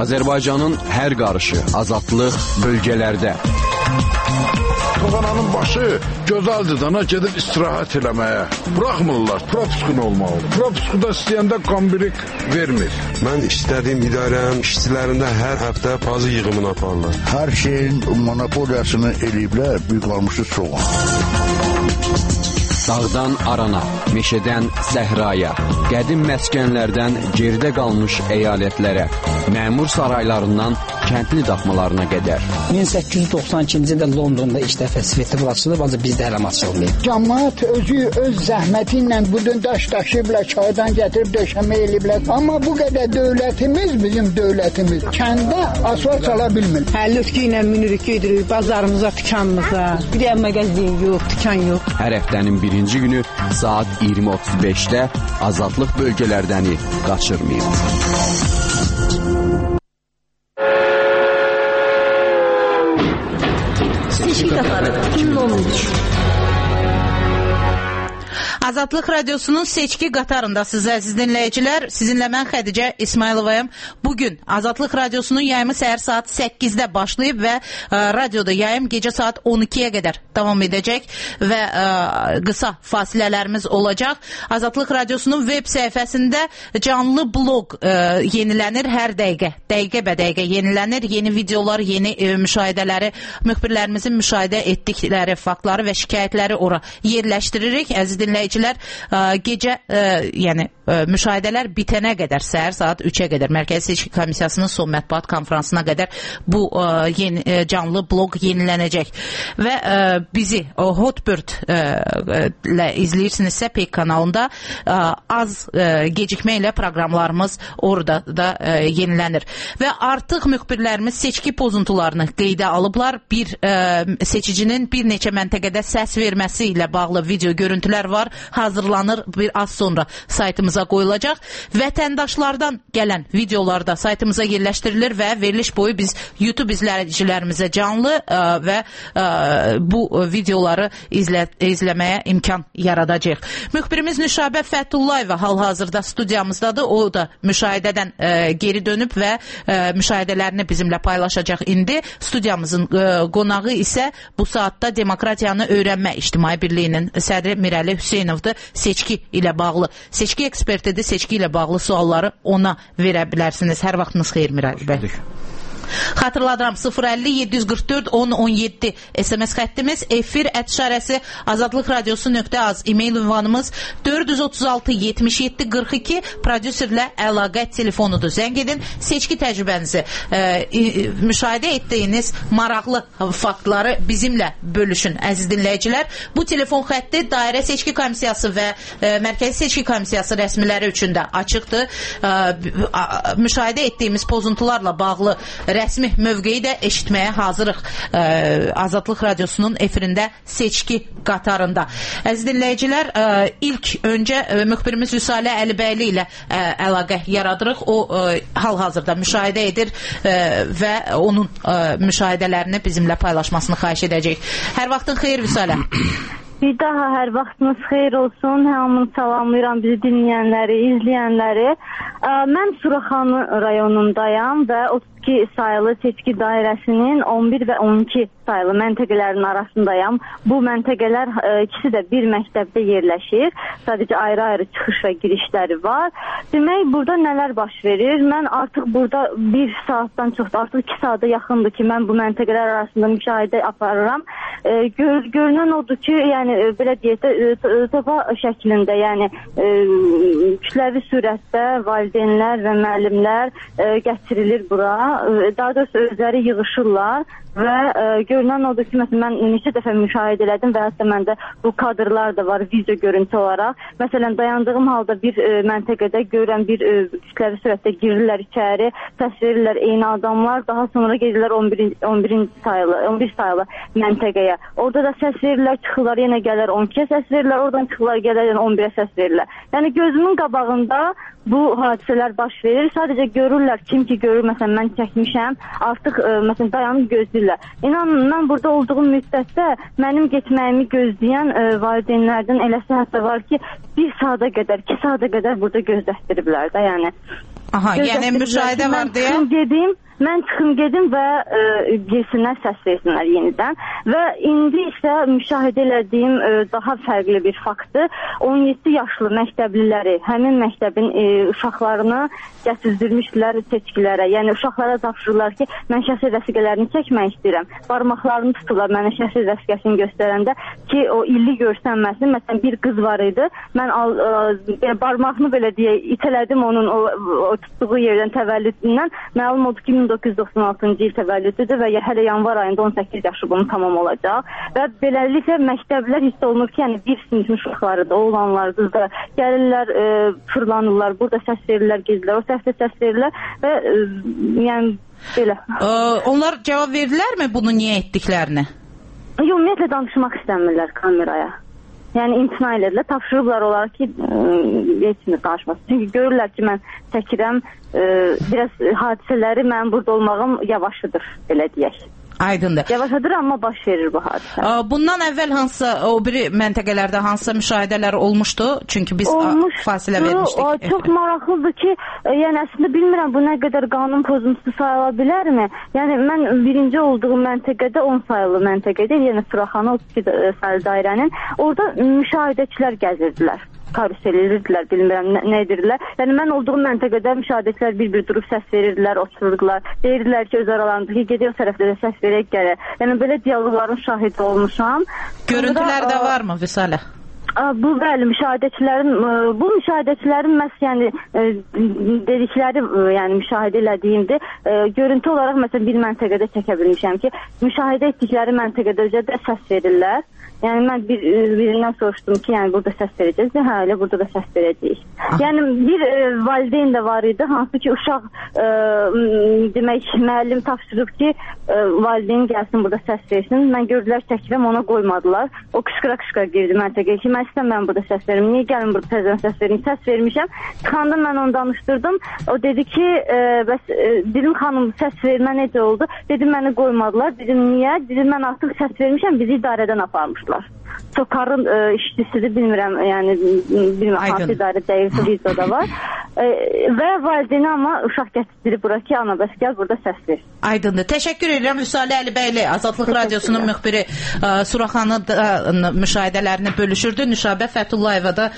Azərbaycanın hər qarışı, azadlıq bölgələrdə. Toğananın başı gözəldir dana gedib istirahət eləməyə. Bıraxmırlar, propiskun olmalı. Propiskuda istəyəndə kombirik vermir. Mən istədiyim idarənin işçilərində hər həftə pazı yığımını aparırlar. Hər şeyin monopoliyasını eləyiblər, büyük almışı soğan. Dağdan arana, meşədən səhraya, qədim məskənlərdən geridə qalmış əyalətlərə, məmur saraylarından kəndli daxmalarına qədər. 1892-ci ildə Londonda ilk dəfə svetofor açılıb, ancaq bizdə hələ açılmayıb. Cəmaət özü öz zəhməti ilə bu gün daş daşıyıblar, çaydan gətirib döşəmə eləyiblər. Amma bu qədər dövlətimiz, bizim dövlətimiz kəndə asfalt sala bilmir. Həlüskü ilə minirik, gedirik bazarımıza, dükanımıza. Bir də məqazin yox, dükan yox. Hər həftənin birinci günü saat 20:35-də azadlıq bölgələrdəni qaçırmayın. Azadlıq Radyosu'nun seçki qatarındasınız əziz dinləyicilər. Sizinlə mən Xədicə İsmayılovayım. Bugün Azadlıq Radyosu'nun yayımı səhər saat 8-də başlayıb və radyoda yayım gecə saat 12-yə qədər davam edəcək və qısa fasilələrimiz olacaq. Azadlıq Radyosu'nun web səhifəsində canlı blog yenilənir hər dəqiqə. Dəqiqə bə dəqiqə yenilənir. Yeni videolar, yeni müşahidələri, müxbirlərimizin müşahidə etdikləri faktları və şikayətləri ora yerləşdiririk. Əziz dinləyicilər, gecə yəni müşahidələr bitənə qədər, səhər saat 3-ə qədər, Mərkəzi Seçki Komissiyasının son mətbuat konfransına qədər bu canlı blog yenilənəcək. Və bizi Hotbird ilə izləyirsinizsə Pek kanalında az gecikmə ilə proqramlarımız orada da yenilənir. Və artıq müxbirlərimiz seçki pozuntularını qeydə alıblar. Bir seçicinin bir neçə məntəqədə səs verməsi ilə bağlı video görüntülər var. Hazırlanır, bir az sonra saytımıza qoyulacaq. Vətəndaşlardan gələn videolar da saytımıza yerləşdirilir və veriliş boyu biz YouTube izləyicilərimizə canlı və bu videoları izləməyə imkan yaradacaq. Müxbirimiz Nüşabə Fətullayeva hal-hazırda studiyamızdadır. O da müşahidədən geri dönüb və müşahidələrini bizimlə paylaşacaq indi. Studiyamızın qonağı isə bu saatda Demokratiyanı Öyrənmə İctimai Birliyinin sədri Mirəli Hüseynovdur. Seçki ilə bağlı, seçki ekspertidir, seçki ilə bağlı sualları ona verə bilərsiniz. Hər vaxtınız xeyir Mirəli bəy. Xatırladıram 050-744-10-17 SMS xəttimiz, efir @ azadlıqradiosu.az, e-mail ünvanımız 436-77-42, prodüserlə əlaqə telefonudur. Zəng edin, seçki təcrübənizi, müşahidə etdiyiniz maraqlı faktları bizimlə bölüşün əziz dinləyicilər. Bu telefon xətti Dairə Seçki Komissiyası və Mərkəzi Seçki Komissiyası rəsmiləri üçün də açıqdır. Müşahidə etdiyimiz pozuntularla bağlı rəsmi mövqeyi də eşitməyə hazırıq Azadlıq Radyosu'nun efirində seçki qatarında. Əziz dinləyicilər, ilk öncə müxbirimiz Vüsalə Əlibəyli ilə əlaqə yaradırıq. O hal-hazırda müşahidə edir və onun müşahidələrini bizimlə paylaşmasını xahiş edəcək. Hər vaxtın xeyir Vüsalə. Bir daha hər vaxtınız xeyir olsun. Hamını salamlayıram, bizi dinləyənləri, izləyənləri. Mən Suraxanı rayonundayam və 32 sayılı seçki dairəsinin 11 və 12 sayılı məntəqələrin arasındayam. Bu məntəqələr ikisi də bir məktəbdə yerləşir. Sadəcə ayrı-ayrı çıxış və girişləri var. Demək, burada nələr baş verir? Mən artıq burada bir saatdan çoxdur, artıq 2 saata yaxındır ki, mən bu məntəqələr arasında müşahidə aparıram. Görünən odur ki, yəni belə deyək də topa şəklində, yəni kütləvi surətdə valideynlər və müəllimlər gətirilir bura. Daha doğrusu özləri yığışırlar və görünən odur ki, məsələn, mən neçə dəfə müşahidə elədim və hətta məndə bu kadrlar da var video görüntü olaraq. Məsələn, dayandığım halda bir məntəqədə görürəm, bir kütləvi surətdə girirlər içəri, səs verirlər eyni adamlar, daha sonra gedirlər 11 sayılı məntəqəyə. Orada da səs verirlər, çıxırlar, yenə gələr 12-yə səs verirlər, oradan çıxırlar, gələr 11-ə səs verirlər. Yəni gözümün qabağında bu hadisələr baş verir. Sadəcə görürlər, kim ki görür, məsələn, mən çəkmişəm, artıq məsələn, dayanıb gözləyirlər. İnanın, mən burada olduğum müddətdə mənim getməyimi gözləyən valideynlərdən eləsi hətta var ki, 1 saata qədər, 2 saata qədər burada gözlətdiriblər də, yəni. Aha, yəni müşahidə var deyə. Mən çıxım gedim və girsinlər, səs versinlər yenidən. Və indi isə müşahidə elədiyim daha fərqli bir faktdır. 17 yaşlı məktəbliləri, həmin məktəbin uşaqlarını gətirdirmişdilər seçkilərə. Yəni uşaqlara tapşırırlar ki, mən şəxsi vəsiqələrini çəkmək istəyirəm. Barmaqlarını tuturlar mənə şəxsi vəsiqəsini göstərəndə ki, o illi görsənməsin. Məsələn, bir qız var idi. Mən barmağını belə deyə itələdim onun o tutduğu yerdən təvəllüdündən. Məlum oldu ki, 1996-cı il təvəllüdüdür və hələ yanvar ayında 18 yaşı bunun tamam olacaq. Və beləliklə məktəblər hiss olunur ki, yəni bir sinifin uşaqlarıdır, oğlanlar, qızlar gəlirlər, fırlanırlar, burada səs verirlər, gezirlər, o səsdə səs verirlər və yəni belə. Onlar cavab verirlərmi bunu niyə etdiklərini? Ümumiyyətlə danışmaq istəmirlər kameraya. Yəni imtina edirlər, tapşırıblar olar ki, heç mi danışmasın. Çünki görürlər ki, mən çəkirəm, biraz hadisələri mənim burada olmağım yavaşıdır, belə deyək. Aydındır. Yavaşadır, amma baş verir bu hadisə. Bundan əvvəl hansı, o biri məntəqələrdə hansı müşahidələr olmuşdu? Çünki biz fasilə vermişdik. Çox maraqlıdır ki, yəni əslində bilmirəm bu nə qədər qanun pozuntusu sayıla bilərmi? Yəni mən birinci olduğum məntəqədə 10 sayılı məntəqədə, yəni Suraxanı 32 sayılı dairənin, orada müşahidəçilər gəzirdilər. Karusel edirdilər, bilmirəm nə edirlər. Yəni mən olduğum məntəqədə müşahidəçilər bir-bir durub səs verirdilər, otururdular. Deyirdilər ki, öz aralarında ki, gedək o tərəfdə də səs verək gəlir. Yəni belə dialoqların şahidi olmuşam. Görüntülər də varmı Vüsalə? Bu bəli, müşahidəçilərin məhz yəni dedikləri, yəni müşahidə elədiyimdir. Görüntü olaraq məsələn bir məntəqədə çəkə bilmişəm ki, müşahidə etdikləri məntəqədə özə səs verirlər. Yəni mən birindən soruşdum ki, yəni burada səs verəcəyiz, hə, elə burada da səs verəcəyik. Yəni bir valideyn də var idi, hansı ki uşaq demək müəllim tapşırıb ki, valideyn gəlsin burada səs versin. Mən gördülər çəkirəm, ona qoymadılar. O qışqıra girdi məntəqəyə ki, mən istəmirəm burada səs verim. Niyə gəlin burada təzədən səs verim? Səs vermişəm. Çıxanda mən onu danışdırdım. O dedi ki, bəs dedim xanım səs vermə necə oldu? Dedim məni qoymadılar. Dedim niyə? Dedim mən artıq səs vermişəm, bizi idarədən aparmışlar. Sokarın işçisidir, bilmirəm, yəni bilmirəm hansı idarə deyilsə videoda var. Və valideyni amma uşaq gətirdirib bura ki, ana bəs gəl burada səs ver. Aydındır. Təşəkkür edirəm Vüsalə Əlibəyli, Azadlıq Radiosunun müxbiri Suraxanı müşahidələrini bölüşürdü. Nüşabə Fətullayeva da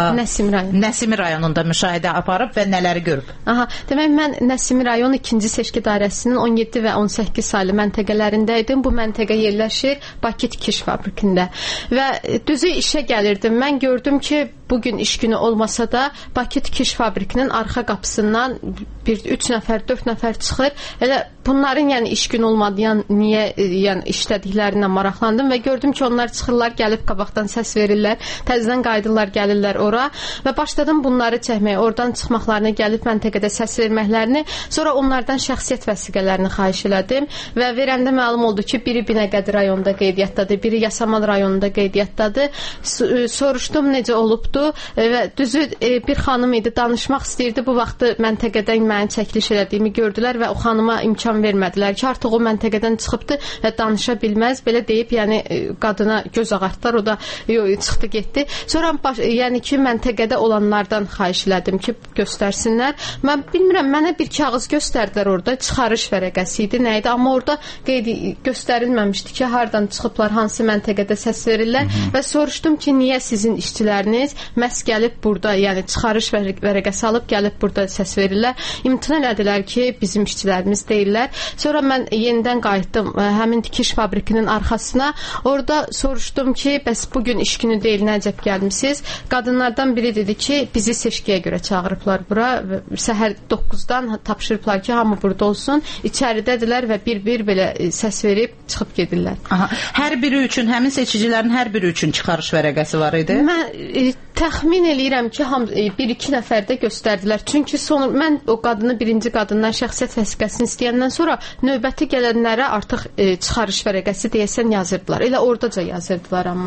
Nəsimi rayonunda müşahidə aparıb və nələri görüb? Demək, mən Nəsimi rayon 2-ci seçki dairəsinin 17 və 18 saylı məntəqələrində idim. Bu məntəqə yerləşir Bakı tikiş fabrikində. Və düzü işə gəlirdim. Mən gördüm ki, bugün iş günü olmasa da Bakı tikiş fabrikinin arxa qapısından 3 nəfər, 4 nəfər çıxır. Elə bunların yəni iş günü olmadan niyə yəni işlədiklərindən maraqlandım və gördüm ki, onlar çıxırlar, gəlib qabaqdan səs verirlər, təzədən qayıdırlar, gəlirlər ora və başladım bunları çəkməyə, oradan çıxmaqlarını, gəlib məntəqədə səs verməklərini, sonra onlardan şəxsiyyət vəsiqələrini xahiş elədim və verəndə məlum oldu ki, biri Binəqədi rayonunda qeydiyyatdadır, biri Yasamal rayonunda qeydiyyatdadır. Soruşdum necə olubdu və düzü bir xanım idi, danışmaq istəyirdi. Bu vaxtı məntəqədən mənim çəkiliş elədiyimi gördülər və o xanıma imkan vermədilər ki, artıq o məntəqədən çıxıbdı və danışa bilməz. Belə deyib, yəni qadına göz ağartdılar, o da çıxdı, getdi. Sonra yəni ki, məntəqədə olanlardan xahiş elədim ki, göstərsinlər. Mən bilmirəm, mənə bir kağız göstərdilər orada, çıxarış vərəqəsi idi, nə idi, amma orada göstərilməmişdi ki, hardan çıxıblar, hansı məntəqədə səs verirlər və soruşdum ki, niyə sizin işçiləriniz məhz gəlib burada, yəni çıxarış vərəqəsi alıb gəlib burada səs verirlər. İmtina elədilər ki, bizim işçilərimiz deyirlər. Sonra mən yenidən qayıtdım həmin tikiş fabrikinin arxasına. Orada soruşdum ki, bəs bugün iş günü deyil, nəcəb gəlmisiniz? Qadınlardan biri dedi ki, bizi seçkiyə görə çağırıblar bura. Səhər 9-dan tapşırıblar ki, hamı burada olsun. İçəridədirlər və bir-bir belə səs verib çıxıb gedirlər. Hər biri üçün, həmin seçicilərin hər biri üçün çıxarış vərəqəsi var idi? Mən təxmin eləyirəm ki, 1-2 nəfərdə göstərdilər. Çünki mən o birinci qadından şəxsiyyət vəsiqəsini istəyəndən sonra növbəti gələnlərə artıq çıxarış vərəqəsi deyəsən yazırdılar. Elə oradaca yazırdılar amma.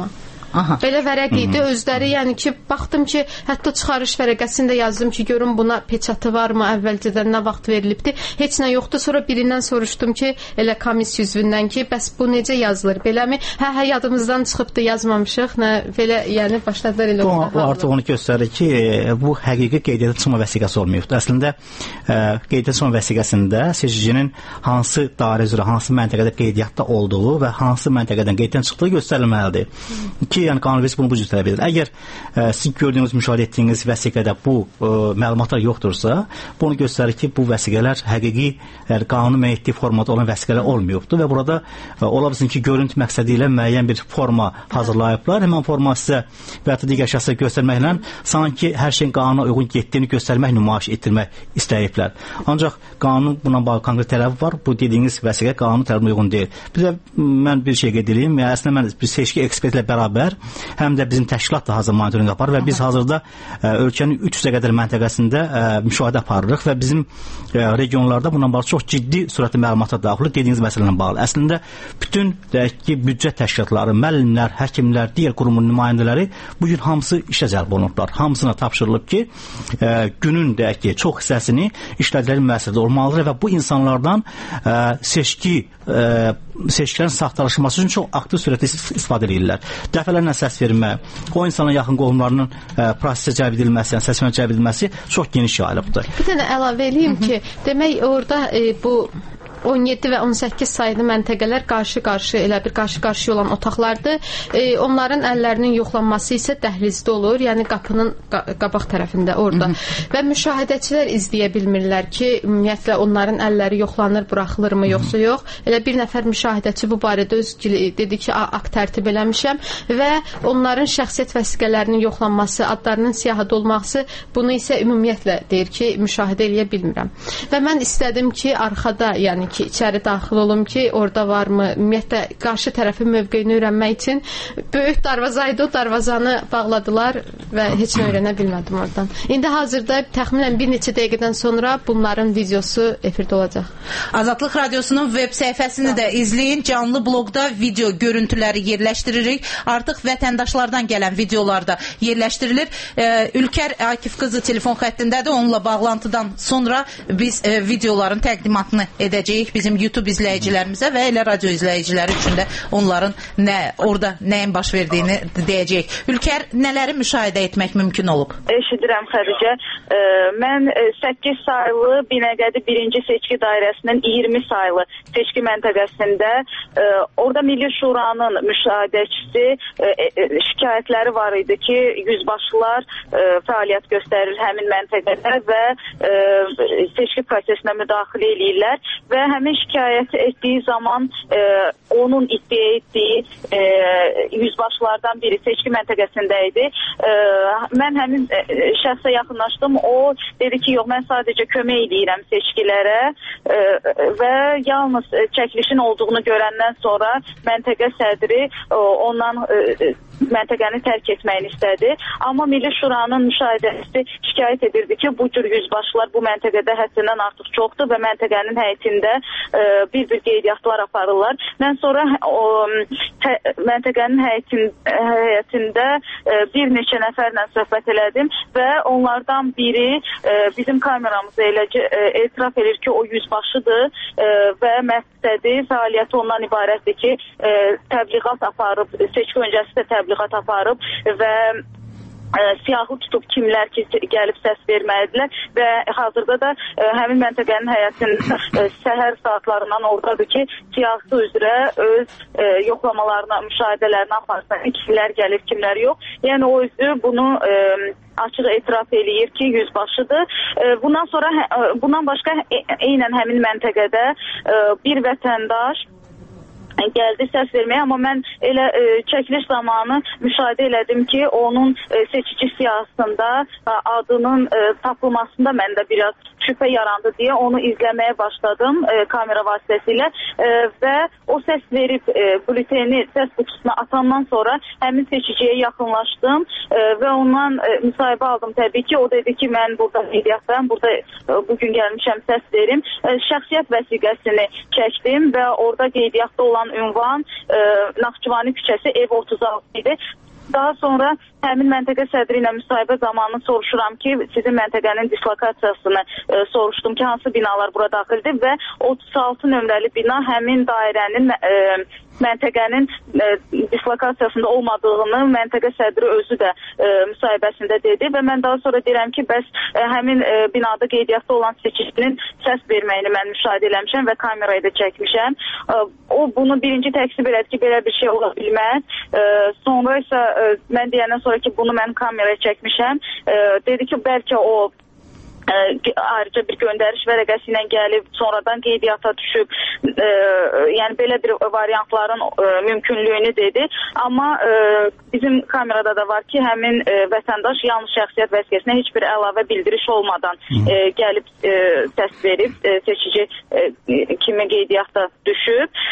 Belə vərəq idi. Özləri, yəni ki, baxdım ki, hətta çıxarış vərəqəsində yazdım ki, görüm buna peçatı varmı, əvvəlcədən nə vaxt verilibdi. Heç nə yoxdur. Sonra birindən soruşdum ki, elə komissiya üzvündən ki, bəs bu necə yazılır, beləmi? Hə, yadımızdan çıxıbdı, yazmamışıq. Nə belə, yəni başladılar elə o artıq onu göstərir ki, bu həqiqi qeydiyyata çıxma vəsiqəsi olmayıbdır. Əslində qeydiyyata çıxma vəsiqəsində seçicinin hansı dairə üzrə, hansı məntəqədə qeydiyyatda olduğu və hansı məntəqədən qeyddən çıxdığı göstərilməlidir. Ki, yəni qanunvericilik bunu bu cür tələb edir. Əgər siz gördüyünüz, müşahidə etdiyiniz vəsiqədə bu məlumatlar yoxdursa, bunu göstərir ki, bu vəsiqələr həqiqi, yəni qanun müəyyən etdiyi formada olan vəsiqələr olmayıbdır və burada ola bilsin ki, görüntü məqsədi ilə müəyyən bir forma hazırlayıblar. Həmin forma sizə və ya digər şəxslərə göstərməklə sanki hər şeyin qanuna uyğun getdiyini göstərmək, nümayiş etdirmək istəyiblər. Ancaq qanun buna bağlı konkret tələbi var. Bu dediyiniz vəsiqə qanun tələbinə uyğun deyil. Bizə mən bir şey qeyd edeyim. Yəni əslində mən bir seçki ekspertlə bərabər həm də bizim təşkilat da hazır monitorinq aparır və biz hazırda ölkənin 300-ə qədər məntəqəsində müşahidə aparırıq və bizim regionlarda bundan bağlı çox ciddi sürətli məlumatlar daxil dediyiniz məsələlə bağlı. Əslində bütün büdcə təşkilatları, müəllimlər, həkimlər, digər qurumun nümayəndələri bu gün hamısı işə cəlb olunublar. Hamısına tapşırılıb ki, günün çox hissəsini işlədikləri müəssisədə olmalıdır və bu insanlardan seçkilərin saxtalaşması üçün çox aktiv sürətlə istifadə edirlər. Dəfələrlə səs vermə, o insanın yaxın qohumlarının prosesə cəlb edilməsi, yəni səsvermə cəlb edilməsi çox geniş yayılıbdır. Bir dənə əlavə edeyim ki, demək orada bu 17 və 18 sayılı məntəqələr qarşı-qarşı, elə bir qarşı-qarşı olan otaqlardır. Onların əllərinin yoxlanması isə dəhlizdə olur, yəni qapının qabaq tərəfində orada. Və müşahidəçilər izləyə bilmirlər ki, ümumiyyətlə onların əlləri yoxlanır, buraxılırmı, yoxsa yox. Elə bir nəfər müşahidəçi bu barədə öz dedi ki, akt tərtib eləmişəm və onların şəxsiyyət vəsiqələrinin yoxlanması, adlarının siyahıda olması, bunu isə ümumiyyətlə deyir ki, müşahidə eləyə bilmirəm. Və mən istədim ki, arxada, yəni ki, içəri daxil olum ki, orada varmı, ümumiyyətlə qarşı tərəfin mövqeyini öyrənmək üçün böyük darvazaydı, o darvazanı bağladılar və heç nə öyrənə bilmədim oradan. İndi hazırda təxminən bir neçə dəqiqədən sonra bunların videosu efirdə olacaq. Azadlıq Radiosunun web səhifəsini də izləyin. Canlı bloqda video görüntüləri yerləşdiririk. Artıq vətəndaşlardan gələn videolar da yerləşdirilir. Ülkər Akif qızı telefon xəttindədir. Onunla bağlantıdan sonra biz videoların təqdimatını edəcəyik bizim YouTube izləyicilərimizə və elə radio izləyiciləri üçün də onların orada nəyin baş verdiyini deyəcəyik. Ülkər, nələri müşahidə etmək mümkün olub? Eşidirəm Xədicə. Mən 8 sayılı Binəqədi 1-ci seçki dairəsinin 20 sayılı seçki məntəqəsində orada Milli Şuranın müşahidəçisi şikayətləri var idi ki, yüzbaşılar fəaliyyət göstərir həmin məntəqədə və seçki prosesinə müdaxilə eləyirlər və həmin şikayət etdiyi zaman onun iddia etdiyi yüzbaşılardan biri seçki məntəqəsində idi. Mən həmin şəxsə yaxınlaşdım. O dedi ki, yox, mən sadəcə kömək edirəm seçkilərə və yalnız çəkilişin olduğunu görəndən sonra məntəqə sədri ondan məntəqəni tərk etməyini istədi. Amma Milli Şuranın müşahidəçisi şikayət edirdi ki, bu cür yüzbaşılar bu məntəqədə həddindən artıq çoxdur və məntəqənin həyətində bir-bir qeydiyyatlar aparırlar. Mən sonra məntəqənin həyətində bir neçə nəfərlə söhbət elədim və onlardan biri bizim kameramıza etiraf edir ki, o yüzbaşıdır və məqsədi, fəaliyyəti ondan ibarətdir ki, təbliğat aparıb, seçki öncəsi də təbliğat aparıb və siyahı tutub kimlər ki, gəlib səs verməlidirlər və hazırda da həmin məntəqənin həyətində səhər saatlarından oradadır ki, siyahı üzrə öz yoxlamalarına, müşahidələrini aparsın, kimlər gəlir, kimlər yox. Yəni o özü bunu açıq etiraf eləyir ki, yüzbaşıdır. Bundan başqa eynən həmin məntəqədə bir vətəndaş gəldi səs verməyə, amma mən elə çəkiliş zamanı müşahidə elədim ki, onun seçici siyahısında adının tapılmasında məndə biraz şübhə yarandı deyə onu izləməyə başladım kamera vasitəsilə və o səs verib bülteni səs qutusuna atandan sonra həmin seçiciyə yaxınlaşdım və ondan müsahibə aldım təbii ki. O dedi ki, mən burada qeydiyyatdayım, burada bugün gəlmişəm səs verim. Şəxsiyyət vəsiqəsini çəkdim və orada qeydiyyatda olan ünvan Naxçıvani küçəsi ev 36 idi. Daha sonra həmin məntəqə sədri ilə müsahibə zamanı soruşuram ki, sizin məntəqənin dislokasiyasını soruşdum ki, hansı binalar bura daxildir və 36 nömrəli bina həmin dairənin məntəqənin dislokasiyasında olmadığını məntəqə sədri özü də müsahibəsində dedi və mən daha sonra deyirəm ki, bəs həmin binada qeydiyyatda olan seçicinin səs verməyini mən müşahidə eləmişəm və kamerayı da çəkmişəm. O bunu birinci təksib elədi ki, belə bir şey ola bilməz. Sonra isə mən deyəndən sonra ki, bunu mən kameraya çəkmişəm. Dedi ki, bəlkə o ayrıca bir göndəriş vərəqəsi ilə gəlib, sonradan qeydiyyata düşüb, yəni belə bir variantların mümkünlüyünü dedi. Amma bizim kamerada da var ki, həmin vətəndaş yanlış şəxsiyyət vəsiqəsinə heç bir əlavə bildiriş olmadan gəlib səs verib, seçici kimi qeydiyyata düşüb.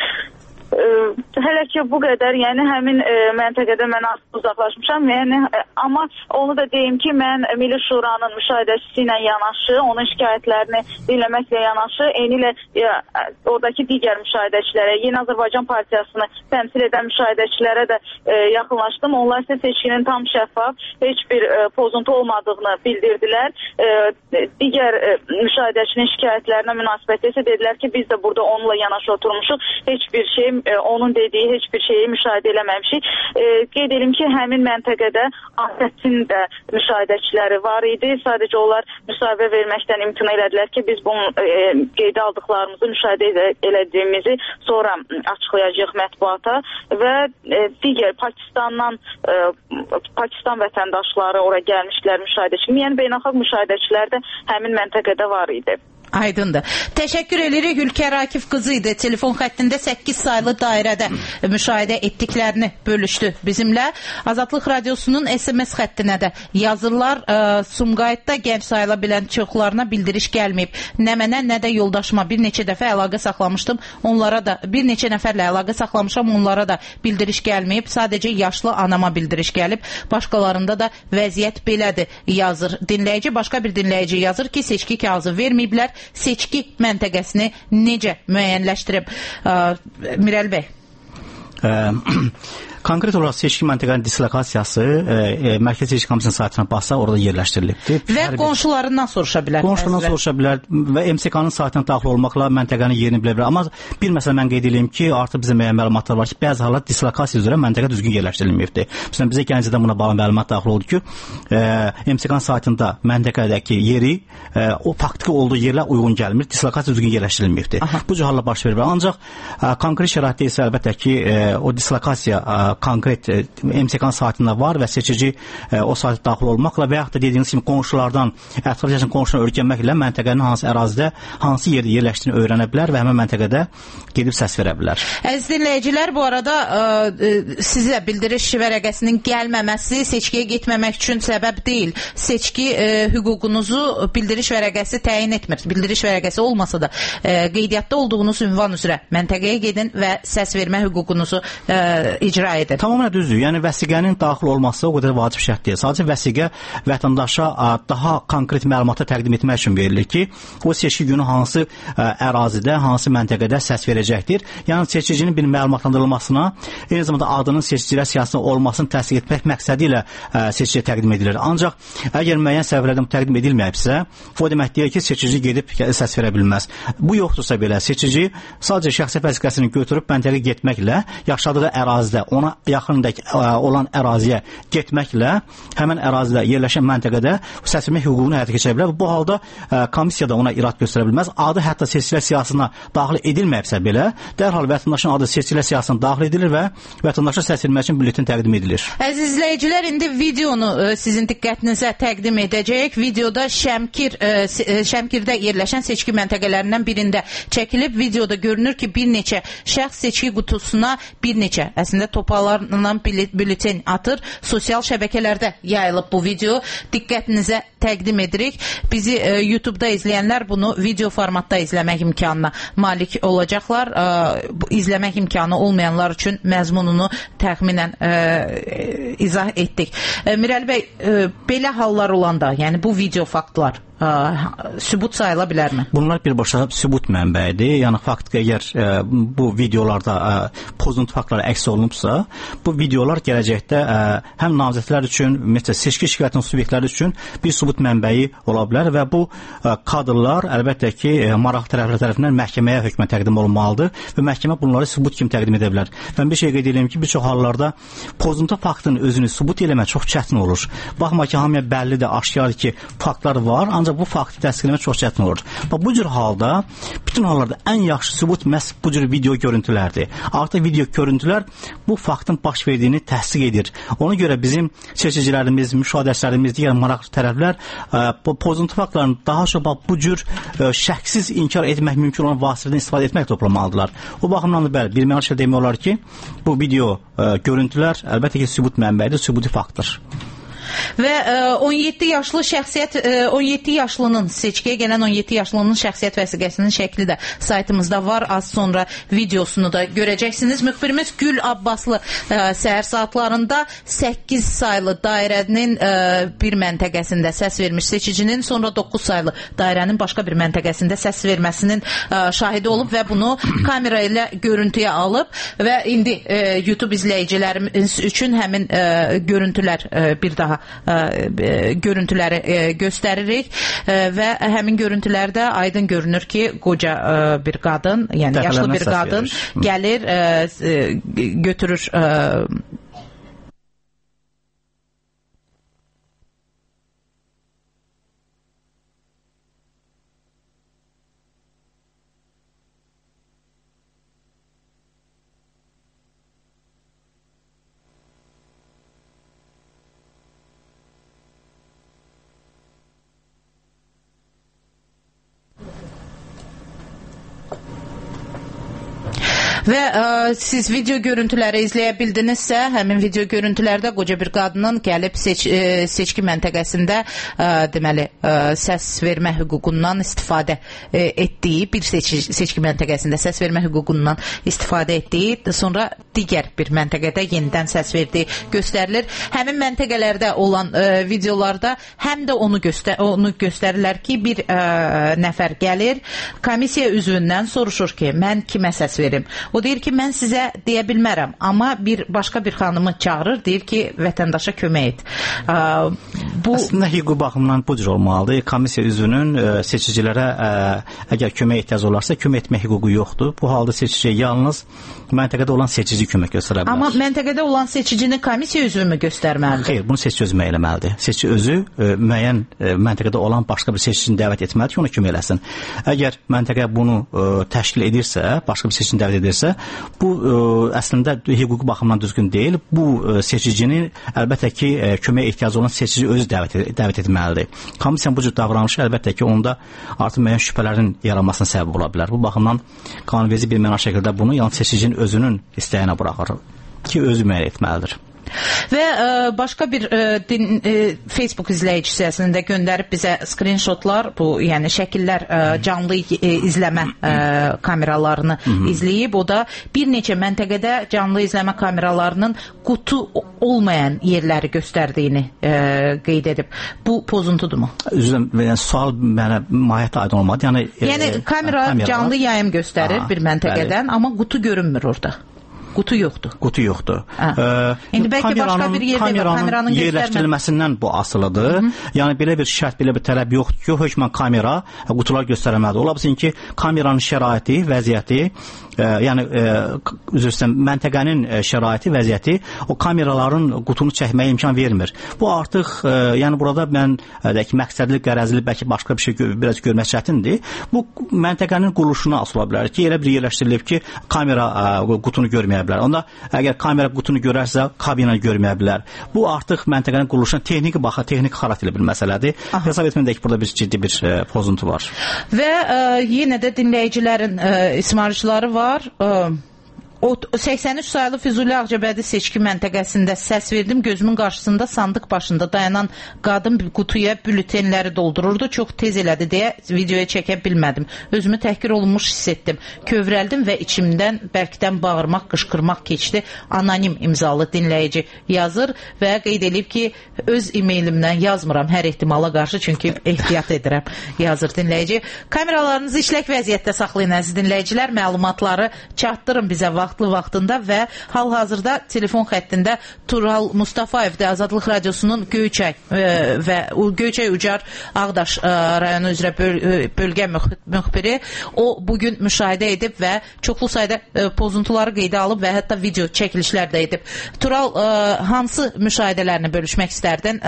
Hələ ki bu qədər, yəni həmin məntəqədə mən uzaqlaşmışam, yəni, amma onu da deyim ki, mən Milli Şuranın müşahidəçisi ilə yanaşı, onun şikayətlərini dinləməklə yanaşı, eyni ilə oradakı digər müşahidəçilərə, Yeni Azərbaycan Partiyasını təmsil edən müşahidəçilərə də yaxınlaşdım. Onlar isə seçkinin tam şəffaf, heç bir pozuntu olmadığını bildirdilər. Digər müşahidəçinin şikayətlərinə münasibətdə isə dedilər ki, biz də burada onunla yanaşı oturmuşuq, heç bir şey onun dediyi heç bir şeyi müşahidə eləməmişik. Qeyd edim ki, həmin məntəqədə ATƏT-in də müşahidəçiləri var idi. Sadəcə onlar müsahibə verməkdən imtina elədilər ki, biz bunu qeydə aldıqlarımızı, müşahidə elədiyimizi sonra açıqlayacağıq mətbuata və digər Pakistan vətəndaşları ora gəlmişdilər müşahidəçi. Yəni beynəlxalq müşahidəçilər də həmin məntəqədə var idi. Aydındır. Təşəkkür edirik. Ülkər Akif qızı idi. Telefon xəttində 8 saylı dairədə müşahidə etdiklərini bölüşdü bizimlə. Azadlıq Radiosunun SMS xəttinə də yazırlar. Sumqayıtda gənc sayıla bilən çoxlarına bildiriş gəlməyib. Nə mənə, nə də yoldaşıma bir neçə dəfə əlaqə saxlamışdım. Onlara da, bir neçə nəfərlə əlaqə saxlamışam. Onlara da bildiriş gəlməyib. Sadəcə yaşlı anama bildiriş gəlib. Başqalarında da vəziyyət belədir yazır dinləyici. Başqa bir dinləyici yazır ki, seçki kağızı verməyiblər. Seçki məntəqəsini necə müəyyənləşdirib? Mirəli bəy. Konkret olaraq seçki məntəqənin dislokasiyası Mərkəzi Seçki Komissiyasının saytına bassaq orada yerləşdirilibdir. Və qonşularından soruşa bilər. Qonşularından soruşa bilər və MSK-nın saytına daxil olmaqla məntəqənin yerini bilə bilər. Amma bir məsələ mən qeyd edeyim ki, artıq bizə müəyyən məlumatlar var ki, bəzi hallar dislokasiya üzrə məntəqə düzgün yerləşdirilməyibdir. Məsələn, bizə Gəncədən buna bağlı məlumat daxil oldu ki, MSK-nın saytında məntəqədəki yeri o faktiki olduğu yerlə uyğun gəlmir, dislokasiya düzgün yerləşdirilməyibdir. Bu cür hallar baş verir. Ancaq konkret şəraitdə isə əlbəttə ki, o dislokasiya konkret MSK-nın saytında var və seçici o sayta daxil olmaqla və yaxud da dediyiniz kimi qonşulardan, ətraf yaşayan qonşulardan öyrənməklə məntəqənin hansı ərazidə, hansı yerdə yerləşdiyini öyrənə bilər və həmin məntəqədə gedib səs verə bilər. Əziz dinləyicilər, bu arada sizə bildiriş vərəqəsinin gəlməməsi seçkiyə getməmək üçün səbəb deyil. Seçki hüququnuzu bildiriş vərəqəsi təyin etmir. Bildiriş vərəqəsi olmasa da qeydiyyatda olduğunuz ünvan üzrə məntəqəyə gedin və səs vermə hüququnuzu icra edin. Tamamilə düzdür. Yəni vəsiqənin daxil olması o qədər vacib şərt deyil. Sadəcə vəsiqə vətəndaşa daha konkret məlumatı təqdim etmək üçün verilir ki, o seçki günü hansı ərazidə, hansı məntəqədə səs verəcəkdir. Yəni seçicinin bir məlumatlandırılmasına, eyni zamanda adının seçicilər siyahısında olmasını təsdiq etmək məqsədi ilə seçiciyə təqdim edilir. Ancaq əgər müəyyən səbəblərdən təqdim edilməyibsə, o demək deyir ki, seçici gedib səs verə bilməz. Bu yoxdursa belə seçici sadəcə şəxsi vəsiqəsini götürüb məntəqəyə getməklə, yaşadığı ərazidə ona yaxındakı olan əraziyə getməklə həmin ərazidə yerləşən məntəqədə səs vermə hüququnu həyata keçirə bilər. Bu halda komissiya da ona irad göstərə bilməz. Adı hətta seçicilər siyahısına daxil edilməyibsə belə, dərhal vətəndaşın adı seçicilər siyahısına daxil edilir və vətəndaşa səs vermək üçün bülletin təqdim edilir. Əziz izləyicilər, indi videonu sizin diqqətinizə təqdim edəcəyik. Videoda Şəmkirdə yerləşən seçki məntəqələrindən birində çəkilib. Videoda görünür ki, bir neçə şəxs seçki qutusuna bir neçə əslində topalarla bülletin atır. Sosial şəbəkələrdə yayılıb bu video. Diqqətinizə təqdim edirik. Bizi YouTube-da izləyənlər bunu video formatda izləmək imkanına malik olacaqlar. İzləmək imkanı olmayanlar üçün məzmununu təxminən izah etdik. Mirəli bəy, belə hallar olanda, yəni bu video faktlar sübut sayıla bilərmi? Bunlar birbaşa sübut mənbəyidir. Yəni faktiki əgər bu videolarda pozuntu faktları əks olunubsa, bu videolar gələcəkdə həm namizədlər üçün, ümumiyyətlə seçki şikayətinin subyektləri üçün bir sübut mənbəyi ola bilər və bu kadrlar əlbəttə ki, maraqlı tərəflər tərəfindən məhkəməyə hökmən təqdim olunmalıdır və məhkəmə bunları sübut kimi təqdim edə bilər. Mən bir şey qeyd edeyim ki, bir çox hallarda pozuntu faktının özünü sübut eləmək çox çətin olur. Baxma ki, hamıya bəllidir, aşkardır ki, faktlar var, ancaq bu faktı təsdiqləmək çox çətin olur. Bu cür halda, bütün hallarda ən yaxşı sübut məhz bu cür video görüntülərdir. Artıq video görüntülər bu faktın baş verdiyini təsdiq edir. Ona görə bizim seçicilərimiz, müşahidəçilərimiz, digər maraqlı tərəflər bu pozuntu faktlarını daha çox bu cür şəksiz inkar etmək mümkün olan vasitədən istifadə etmək toplamalıdırlar. O baxımdan da bəli, bir mənalı şey demək olar ki, bu video görüntülər əlbəttə ki, sübut mənbəyidir, sübuti faktdır. Və 17 yaşlı şəxsiyyət 17 yaşlının seçkiyə gələn 17 yaşlının şəxsiyyət vəsiqəsinin şəkli də saytımızda var. Az sonra videosunu da görəcəksiniz. Müxbirimiz Gül Abbaslı səhər saatlarında 8 saylı dairənin bir məntəqəsində səs vermiş seçicinin, sonra 9 saylı dairənin başqa bir məntəqəsində səs verməsinin şahidi olub və bunu kamera ilə görüntüyə alıb və indi YouTube izləyicilərimiz üçün həmin görüntülər bir daha görüntüləri göstəririk və həmin görüntülərdə aydın görünür ki, qoca bir qadın, yəni yaşlı bir qadın gəlir, götürür və siz video görüntüləri izləyə bildinizsə, həmin video görüntülərdə qoca bir qadının gəlib seçki məntəqəsində deməli səs vermə hüququndan istifadə etdiyi, bir seçki məntəqəsində səs vermə hüququndan istifadə etdiyi, sonra digər bir məntəqədə yenidən səs verdiyi göstərilir. Həmin məntəqələrdə olan videolarda həm də onu göstərirlər ki, bir nəfər gəlir, komissiya üzvündən soruşur ki, mən kimə səs verim? O deyir ki, mən sizə deyə bilmərəm, amma başqa bir xanımı çağırır, deyir ki, vətəndaşa kömək et. Əslində, hüquq baxımdan bu cür olmalıdır. Komissiya üzvünün seçicilərə əgər kömək ehtiyac olarsa, kömək etmək hüququ yoxdur. Bu halda seçiciyə yalnız məntəqədə olan seçici kömək göstərə bilər. Amma məntəqədə olan seçicini komissiya üzvü mü göstərməlidir? Xeyr, bunu seçici özü eləməlidir. Seçici özü müəyyən məntəqədə olan başqa bir seçicini dəvət etməlidir ki, ona kömək eləsin. Əgər məntəqə bunu təşkil edirsə, başqa bir seçicini dəvət edirsə, bu əslində hüquqi baxımdan düzgün deyil. Bu seçicinin əlbəttə ki, kömək ehtiyacı olan seçici özü dəvət etməlidir. Komissiyanın bu cür davranışı əlbəttə ki, onda artıq müəyyən şübhələrin yaranmasına səbəb ola bilər. Bu baxımdan qanunverici bir mənalı şəkildə bunu yalnız seçicinin özünün istəyinə buraxır ki, özü müəyyən etməlidir. Və başqa bir Facebook izləyicisi də göndərib bizə screenshotlar, bu yəni şəkillər, canlı izləmə kameralarını izləyib. O da bir neçə məntəqədə canlı izləmə kameralarının qutu olmayan yerləri göstərdiyini qeyd edib. Bu pozuntudur mu? Üzrəm, sual mənə mahiyyətə aydın olmadı. Yəni kamera canlı yayım göstərir bir məntəqədən, amma qutu görünmür orada. Qutu yoxdur. Qutu yoxdur. İndi bəlkə başqa bir yerdə kameranın yerləşdirilməsindən bu asılıdır. Yəni belə bir şərt, belə bir tələb yoxdur ki, hökmən kamera qutular göstərməlidir. Ola bilsin ki, kameranın şəraiti, vəziyyəti, yəni üzr istəyirəm, məntəqənin şəraiti, vəziyyəti o kameraların qutunu çəkməyə imkan vermir. Bu artıq, yəni burada mən məqsədli, qərəzli, bəlkə başqa bir şey biraz görmək çətindir. Bu məntəqənin quruluşuna asılı ola bilər ki, elə bir yerləşdirilib ki, kamera qutunu görməyə bilər. Onda əgər kamera qutunu görərsə, kabina görməyə bilər. Bu artıq məntəqənin quruluşuna texniki xarakterli bir məsələdir. Hesab etmədək burada bir ciddi bir pozuntu var. Və yenə də dinləyicilərin ismarıcıları var. 83 sayılı Füzuli Ağcabədi seçki məntəqəsində səs verdim. Gözümün qarşısında sandıq başında dayanan qadın qutuya bültenləri doldururdu. Çox tez elədi deyə videoya çəkə bilmədim. Özümü təhqir olunmuş hiss etdim. Kövrəldim və içimdən bərkdən bağırmaq, qışqırmaq keçdi. Anonim imzalı dinləyici yazır və qeyd edib ki, öz e-mailimdən yazmıram hər ehtimala qarşı, çünki ehtiyat edirəm, yazır dinləyici. Kameralarınızı işlək vəziyyətdə saxlayın əziz dinləyicilər, məlumatları çatdırın bizə vaxtında və hal-hazırda telefon xəttində Tural Mustafayev də Azadlıq Radiosunun Göyçay və Göyçay Ucar Ağdaş rayonu üzrə bölgə müxbiri. O bugün müşahidə edib və çoxlu sayda pozuntuları qeydə alıb və hətta video çəkilişlər də edib. Tural, hansı müşahidələrini bölüşmək istərdin?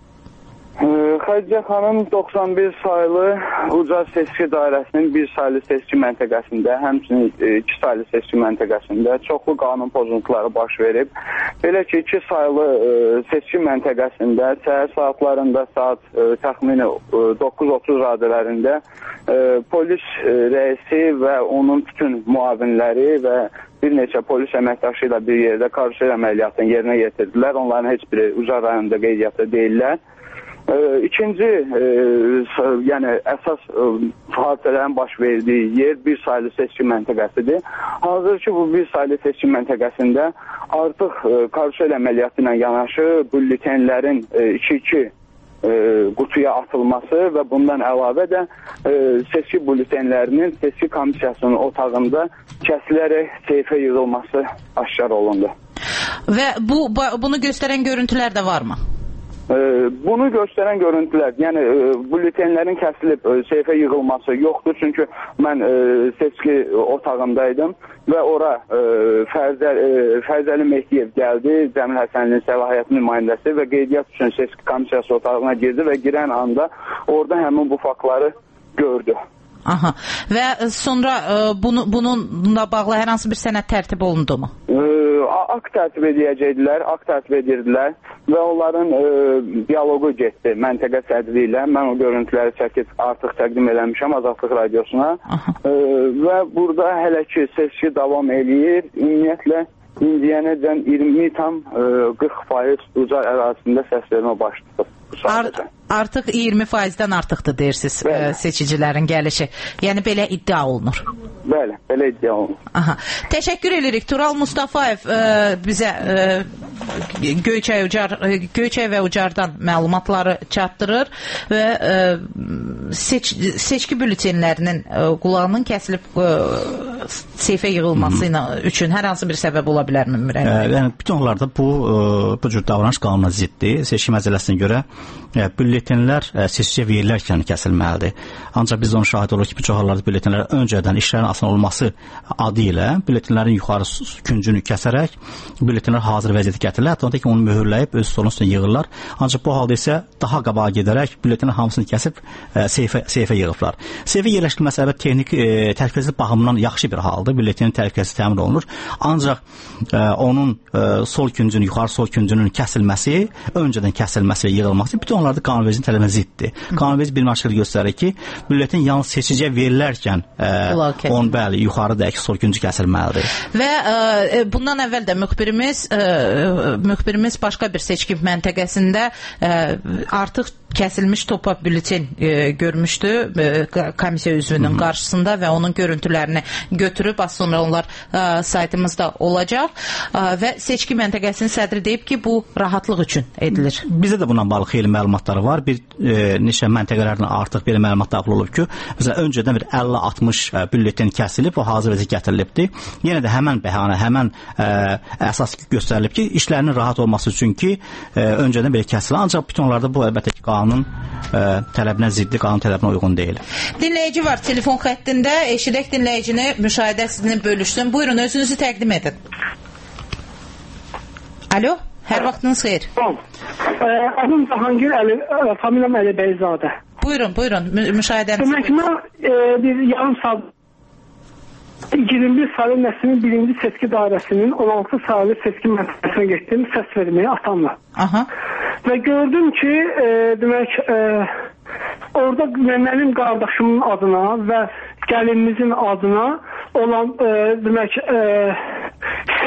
Xədicə xanım 91 saylı Ucar seçki dairəsinin 1 saylı seçki məntəqəsində, həmçinin 2 saylı seçki məntəqəsində çoxlu qanun pozuntuları baş verib. Belə ki, 2 saylı seçki məntəqəsində səhər saatlarında saat təxmini 9:30 radələrində polis rəisi və onun bütün müavinləri və bir neçə polis əməkdaşı ilə bir yerdə karusel əməliyyatını yerinə yetirdilər. Onların heç biri Ucar rayonunda qeydiyyatda deyirlər. İkinci, yəni əsas hadisələrin baş verdiyi yer 1 saylı seçki məntəqəsidir. Hazır ki, bu 1 saylı seçki məntəqəsində artıq karusel əməliyyatı ilə yanaşı bültenlərin 2-2 qutuya atılması və bundan əlavə də seçki bültenlərinin seçki komissiyasının otağında kəsilərək seyfə yığılması aşkar olundu. Və bunu göstərən görüntülər də varmı? Bunu göstərən görüntülər, yəni bültenlərin kəsilib seyfə yığılması yoxdur, çünki mən seçki otağındaydım və ora Fərzəli Mehdiyev gəldi, Cəmil Həsənlinin səlahiyyət nümayəndəsi və qeydiyyat üçün seçki komissiyası otağına girdi və girən anda orada həmin bu faktları gördü. Aha. Və sonra bununla bağlı hər hansı bir sənəd tərtib olundu mu? Akt tərtib edəcəkdilər, akt tərtib edirdilər və onların dialogu getdi məntəqə sədri ilə. Mən o görüntüləri çəkib artıq təqdim eləmişəm Azadlıq Radiosuna və burada hələ ki seçki davam eləyir. Ümumiyyətlə indiyənəcən 20,40% Ucar ərazisində səs vermə başlayıb. Artıq 20%-dən artıqdır deyirsiniz seçicilərin gəlişi. Yəni belə iddia olunur. Bəli, belə iddia olunur. Aha. Təşəkkür edirik. Tural Mustafayev bizə Göyçay və Ucardan məlumatları çatdırır və seçki bültenlərinin qulağının kəsilib seyfə yığılması üçün hər hansı bir səbəb ola bilərmi? Yəni bütün onlarda bu cür davranış qanuna ziddir. Seçki məcəlləsinə görə bültenlər seçkiyə verilərkən kəsilməlidir. Ancaq biz onu şahid oluruq ki, bir çox hallarda bültenlər öncədən işlərin asan olması adı ilə bültenlərin yuxarı küncünü kəsərək bültenlər hazır vəziyyətə gətirilir. Hətta onda ki, onu möhürləyib öz stolun üstünə yığırlar. Ancaq bu halda isə daha qabağa gedərək bültenlərin hamısını kəsib seyfə yığıblar. Seyfə yerləşdirilməsi əlbəttə texnik təhlükəsizlik baxımından yaxşı bir haldır. Bültenin təhlükəsizliyi təmin olunur. Ancaq onun sol küncünün, yuxarı sol küncünün kəsilməsi, öncədən kəsilməsi və yığılması bütün onlarda qanunvericinin tələbinə ziddir. Qanunverici bir açıqlıq göstərir ki, bülletin yalnız seçiciyə verilərkən onun bəli yuxarıdakı sol küncü kəsilməlidir. Və bundan əvvəl də müxbirimiz başqa bir seçki məntəqəsində artıq kəsilmiş topa bülten görmüşdü komissiya üzvünün qarşısında və onun görüntülərini götürüb az sonra onlar saytımızda olacaq və seçki məntəqəsinin sədri deyib ki, bu rahatlıq üçün edilir. Bizdə də bununla bağlı xeyli məlumatları var. Bir neçə məntəqələrdən artıq belə məlumat daxil olub ki, məsələn öncədən bir 50-60 bülten kəsilib, o hazır vəziyyətə gətirilibdir. Yenə də həmən bəhanə, həmən əsas göstərilib ki, işlərinin rahat olması üçün ki, öncədən belə kəsilir. Ancaq bütün onlarda bu əlbəttə ki, qanun tələbinə ziddi, qanun tələbinə uyğun deyil. Dinləyici var telefon xəttində. Eşidək dinləyicini, müşahidəsini bölüşsün. Buyurun, özünüzü təqdim edin. Alo, hər vaxtınız xeyir. Adım Cahangir Əli, familiyam Əli Beyzadə. Buyurun, müşahidənizi. Demək ki, mən bir yarım saat 21 saylı Nəsimin 1-ci seçki dairəsinin 16 saylı seçki məntəqəsinə getdim səs verməyə atamla. Aha. Və gördüm ki, demək, orada mənim qardaşımın adına və gəlinimizin adına olan, demək,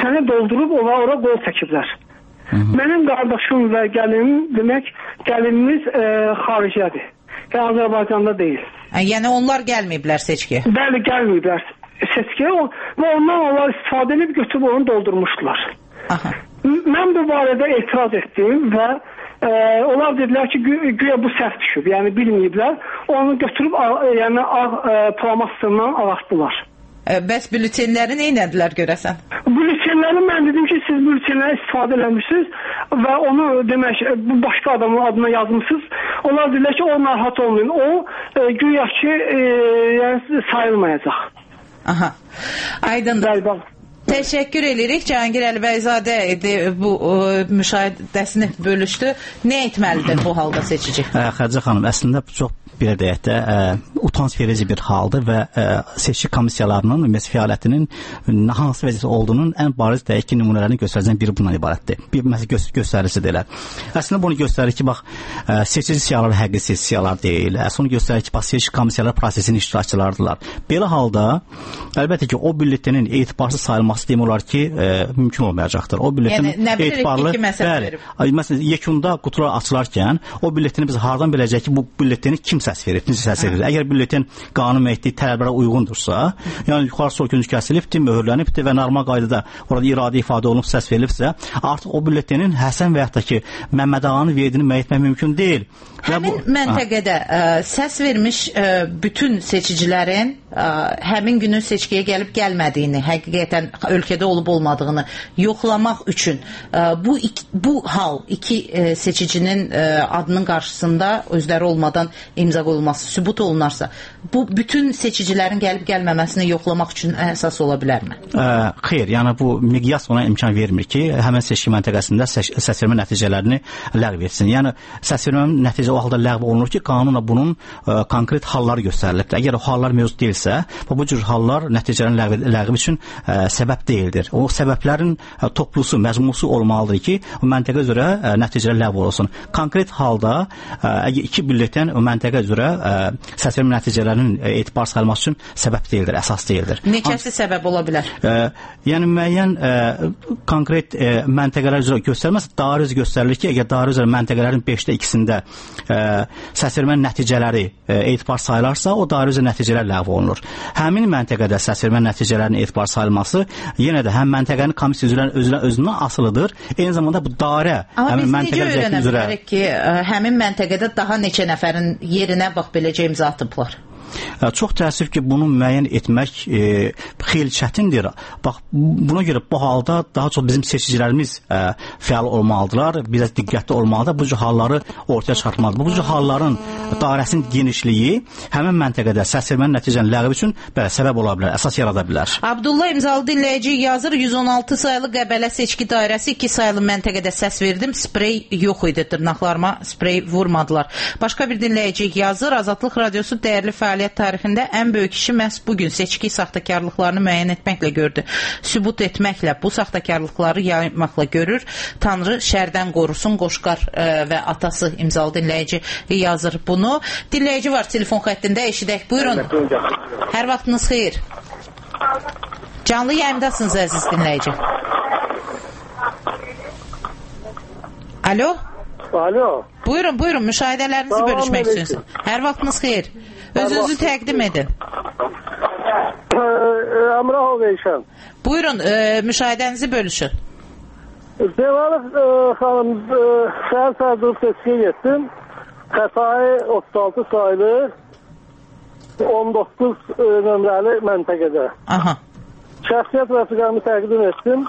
hissəni doldurub ora qol çəkiblər. Mənim qardaşım və gəlinim, demək, gəlinimiz xaricədir. Yəni Azərbaycanda deyil. Yəni onlar gəlməyiblər seçkiyə? Bəli, gəlməyiblər seçkiyə və ondan onlar istifadə edib götürüb onu doldurmuşdular. Aha. Mən bu barədə etiraz etdim və onlar dedilər ki, güya bu səhv düşüb, yəni bilməyiblər. Onu götürüb yəni plomasından ağartdılar. Bəs bültenləri nə edədilər görəsən? Bültenləri mən dedim ki, siz bültenləri istifadə eləmişsiniz və onu demək başqa adamın adına yazmışsınız. Onlar dedilər ki, o narahat olmayın. O güya ki yəni sayılmayacaq. Aha. Aydındır. Təşəkkür edirik. Cahangir Əlibəyzadə bu müşahidəsini bölüşdü. Nə etməlidir bu halda seçici? Xədicə xanım, əslində çox belə deyək də utanc verici bir haldır və seçki komissiyalarının ümumiyyətlə fəaliyyətinin hansı vəziyyətdə olduğunun ən bariz dəqiq ki, nümunələrini göstərəcək biri bundan ibarətdir. Bir məsələ göstəricisidir elə. Əslində bunu göstərir ki, bax seçici siyahılar həqiqi seçici siyahılar deyil. Əslində göstərir ki, bax seçki komissiyaları prosesinin iştirakçılardılar. Belə halda əlbəttə ki, o bülletenin etibarsız sayılması demək olar ki, mümkün olmayacaqdır. O bülletin etibarlı, məsələn, yekunda qutular açılarkən o bülletini biz hardan biləcək ki, bu bülletini kim səs verib, necə səs verir? Əgər bülletin qanun məhitliyi tələblərə uyğundursa, yəni yuxarı soyküncü kəsilibdir, möhürlənibdir və normal qaydada orada iradə ifadə olunub səs verilibsə, artıq o bülletinin Həsən və yaxud da ki, Məmməd Ağanın verdiyini müəyyən etmək mümkün deyil. Həmin məntəqədə səs vermiş bütün seçicilərin həmin günün seçkiyə gəlib gəlmədiyini, həqiqətən ölkədə olub olmadığını yoxlamaq üçün bu hal iki seçicinin adının qarşısında özləri olmadan imza qoyulması sübut olunarsa, bu bütün seçicilərin gəlib gəlməməsini yoxlamaq üçün əsas ola bilərmi? Xeyr, yəni bu miqyas ona imkan vermir ki, həmin seçki məntəqəsində səsvermə nəticələrini ləğv etsin. Yəni səsvermə nəticə o halda ləğv olunur ki, qanunla bunun konkret halları göstərilibdir. Əgər o hallar mövcud deyilsə, bu cür hallar nəticələrin ləğvi üçün səbəb deyildir. O səbəblərin toplusu, məzmusu olmalıdır ki, o məntəqə üzrə nəticələr ləğv olsun. Konkret halda əgər iki bülletin o məntəqə üzrə səsvermə nəticələrinin etibar sayılması üçün səbəb deyildir, əsas deyildir. Neçəsi səbəb ola bilər? Yəni müəyyən konkret məntəqələr üzrə göstərməsə, dairə üzrə göstərilir ki, əgər dairə üzrə məntəqələrin 5də 2-sində səsvermə nəticələri etibar sayılarsa, o dairə üzrə nəticələr ləğv olunur. Həmin məntəqədə səsvermə nəticələrinin etibar sayılması yenə də həm məntəqənin komissiya özündən asılıdır, eyni zamanda bu dairə həmin məntəqə üzrə. Amma biz necə öyrənə bilərik ki, həmin məntəqədə daha neçə nəfərin yerinə bax beləcə imza atıblar? Çox təəssüf ki, bunu müəyyən etmək xeyli çətindir. Bax, buna görə bu halda daha çox bizim seçicilərimiz fəal olmalıdırlar, bizə diqqətli olmalıdır, bu cür halları ortaya çıxartmalıdır. Bu cür halların dairəsinin genişliyi həmin məntəqədə səsvermənin nəticənin ləğvi üçün səbəb ola bilər, əsas yarada bilər. Abdullah imzalı dinləyici yazır, 116 sayılı Qəbələ seçki dairəsi 2 sayılı məntəqədə səs verdim, sprey yox idi, dırnaqlarıma sprey vurmadılar. Başqa bir dinləyici yazır, Azadlıq Radiosu dəyərli fəaliyyət tarixində ən böyük işi məhz bugün seçki saxtakarlıqlarını müəyyən etməklə gördü. Sübut etməklə, bu saxtakarlıqları yaymaqla görür. Tanrı şərdən qorusun, Qoşqar və atası imzalı dinləyici yazır bunu. Dinləyici var telefon xəttində, eşidək. Buyurun. Hər vaxtınız xeyir. Canlı yayımdasınız əziz dinləyici. Alo? Alo. Buyurun, müşahidələrinizi bölüşmək istəyirsiniz. Hər vaxtınız xeyir. Özünüzü təqdim edin. Əmrah Oveyşən. Buyurun, müşahidənizi bölüşün. Devalıq xanım, şəhər sədruf seçkiyə getdim. Xətai 36 sayılı 19 nömrəli məntəqədə. Aha. Şəxsiyyət rəfiqəmi təqdim etdim.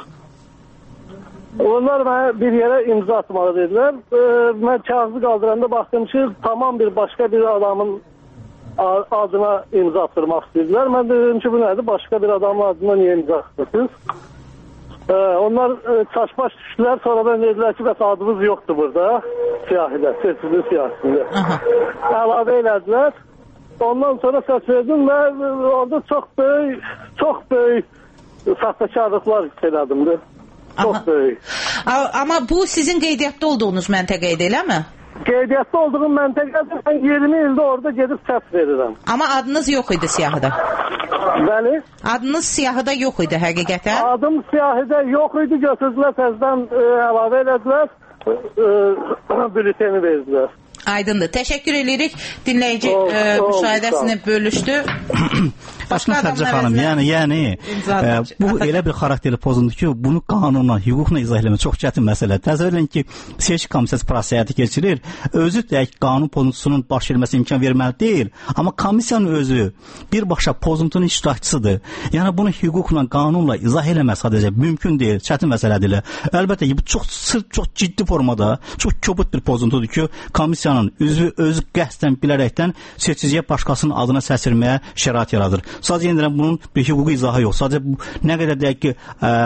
Onlar mənə bir yerə imza atmalı dedilər. Mən kağızı qaldıranda baxdım ki, tamam bir başqa bir adamın adına imza attırmaq istəyirlər. Mən dedim ki, bu nədir? Başqa bir adamın adına niyə imza attırsınız? Onlar çaşbaş düşdülər. Sonra ben dedilər ki, bəs adımız yoxdur burada. Siyahidə, seçici siyasında. Əlavə elədilər. Ondan sonra səs verdim və orada çox böyük saxtakarlıqlar hiss elədimdir. Çox böyük. Amma bu sizin qeydiyyatda olduğunuz məntəqə idi, eləmi? qeydiyyatda olduğum məntəqədə mən 20 ildə orada gedib səs verirəm. Amma adınız yox idi siyahıda. Bəli. Adınız siyahıda yox idi həqiqətən? Adım siyahıda yox idi, götürdülər təzədən əlavə elədilər, bülteni verdilər. Aydındır. Təşəkkür edirik. Dinləyici müşahidəsini bölüşdü. Başqa Xədicə xanım, yəni bu elə bir xarakterli pozuntur ki, bunu qanunla, hüquqla izah etmək çox çətin məsələ. Təsəvvür edin ki, seçki komissiyası prosesi həyata keçirir. Özü də qanun pozuntusunun baş verməsinə imkan verməli deyil, amma komissiyanın özü birbaşa pozuntunun iştirakçısıdır. Yəni bunu hüquqla, qanunla izah etmək sadəcə mümkün deyil, çətin məsələdir. Əlbəttə ki, bu çox ciddi formada, çox kobud bir pozuntudur ki, komissiyanın üzvü özü qəsdən bilərəkdən seçiciyə başqasının adına səs verməyə şərait yaradır. Sadəcə yenilən bunun bir hüquqi izahı yox. Sadəcə nə qədər deyək ki,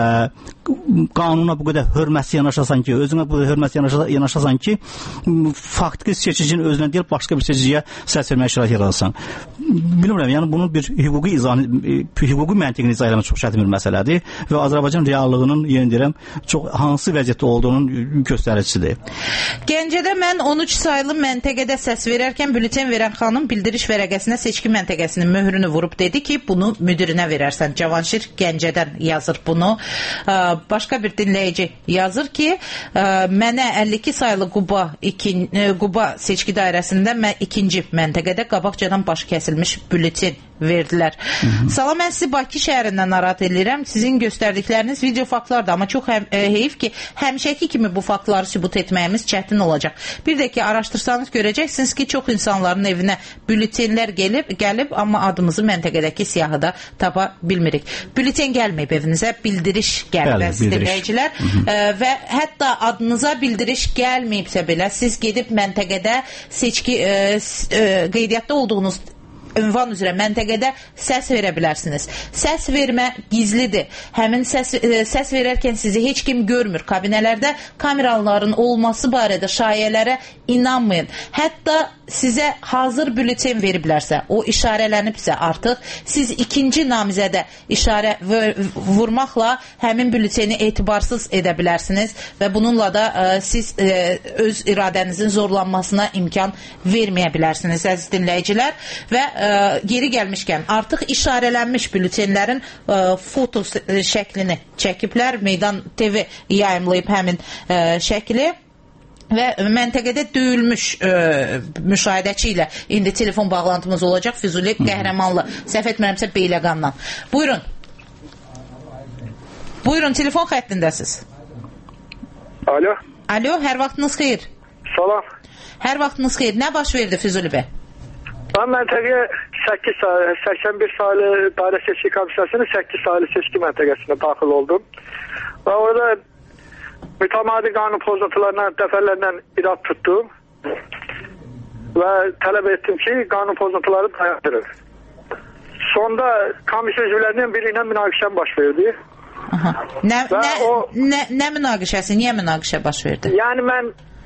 qanuna bu qədər hörmətsiz yanaşasan ki, özünə bu qədər hörmətsiz yanaşasan ki, faktiki seçicinin özünə deyil, başqa bir seçiciyə səs verməyə şərait yaradırsan. Bilmirəm, yəni bunun bir hüquqi məntiqini izah etmək çox çətin bir məsələdir və Azərbaycan reallığının, yenə deyirəm, çox hansı vəziyyətdə olduğunun göstəricisidir. Gəncədə mən 13 saylı məntəqədə səs verərkən bülten verən xanım bildiriş vərəqəsinə seçki məntəqəsinin möhrünü vurub dedi ki, bunu müdirinə verərsən. Cavanşir Gəncədən yazır bunu. Başqa bir dinləyici yazır ki, mənə 52 saylı Quba seçki dairəsində mən 2-ci məntəqədə qabaqcadan başı kəsilmiş bülten verdilər. Salam, mən sizi Bakı şəhərindən narahat edirəm. Sizin göstərdikləriniz video faktlardır, amma çox heyif ki, həmişəki kimi bu faktları sübut etməyimiz çətin olacaq. Bir də ki, araşdırsanız görəcəksiniz ki, çox insanların evinə bültenlər gəlib, amma adımızı məntəqədəki siyahıda tapa bilmirik. Bülten gəlməyib evinizə, bildiriş gəlib dinləyicilər və hətta adınıza bildiriş gəlməyibsə belə, siz gedib məntəqədə seçki qeydiyyatda olduğunuz ünvan üzrə məntəqədə səs verə bilərsiniz. Səs vermə gizlidir. Həmin səs verərkən sizi heç kim görmür. Kabinələrdə kameraların olması barədə şayələrə inanmayın. Hətta sizə hazır bülten veriblərsə, o işarələnibsə artıq, siz ikinci namizədə işarə vurmaqla həmin bülteni etibarsız edə bilərsiniz və bununla da siz öz iradənizin zorlanmasına imkan verməyə bilərsiniz, əziz dinləyicilər. Və geri gəlmişkən, artıq işarələnmiş bültenlərin foto şəklini çəkiblər. Meydan TV yayımlayıb həmin şəkli. Və məntəqədə döyülmüş müşahidəçi ilə indi telefon bağlantımız olacaq. Füzuli Qəhrəmanlı, səhv etmirəmsə Beyləqandan. Buyurun. Buyurun, telefon xəttindəsiz. Alo. Alo, hər vaxtınız xeyir. Salam. Hər vaxtınız xeyir. Nə baş verdi Füzuli bəy? Ben məntəqəyə 81 saylı dairə seçki komissiyasının 8 saylı seçki məntəqəsinə daxil oldum. Və orada mütəmadi qanun pozuntularına dəfələrlə irad tutdum və tələb etdim ki, qanun pozuntuları dayandırın. Sonda komissiya üzvlərinin biri ilə münaqişəm baş verdi. Nə münaqişəsi, niyə münaqişə baş verdi? Yəni mən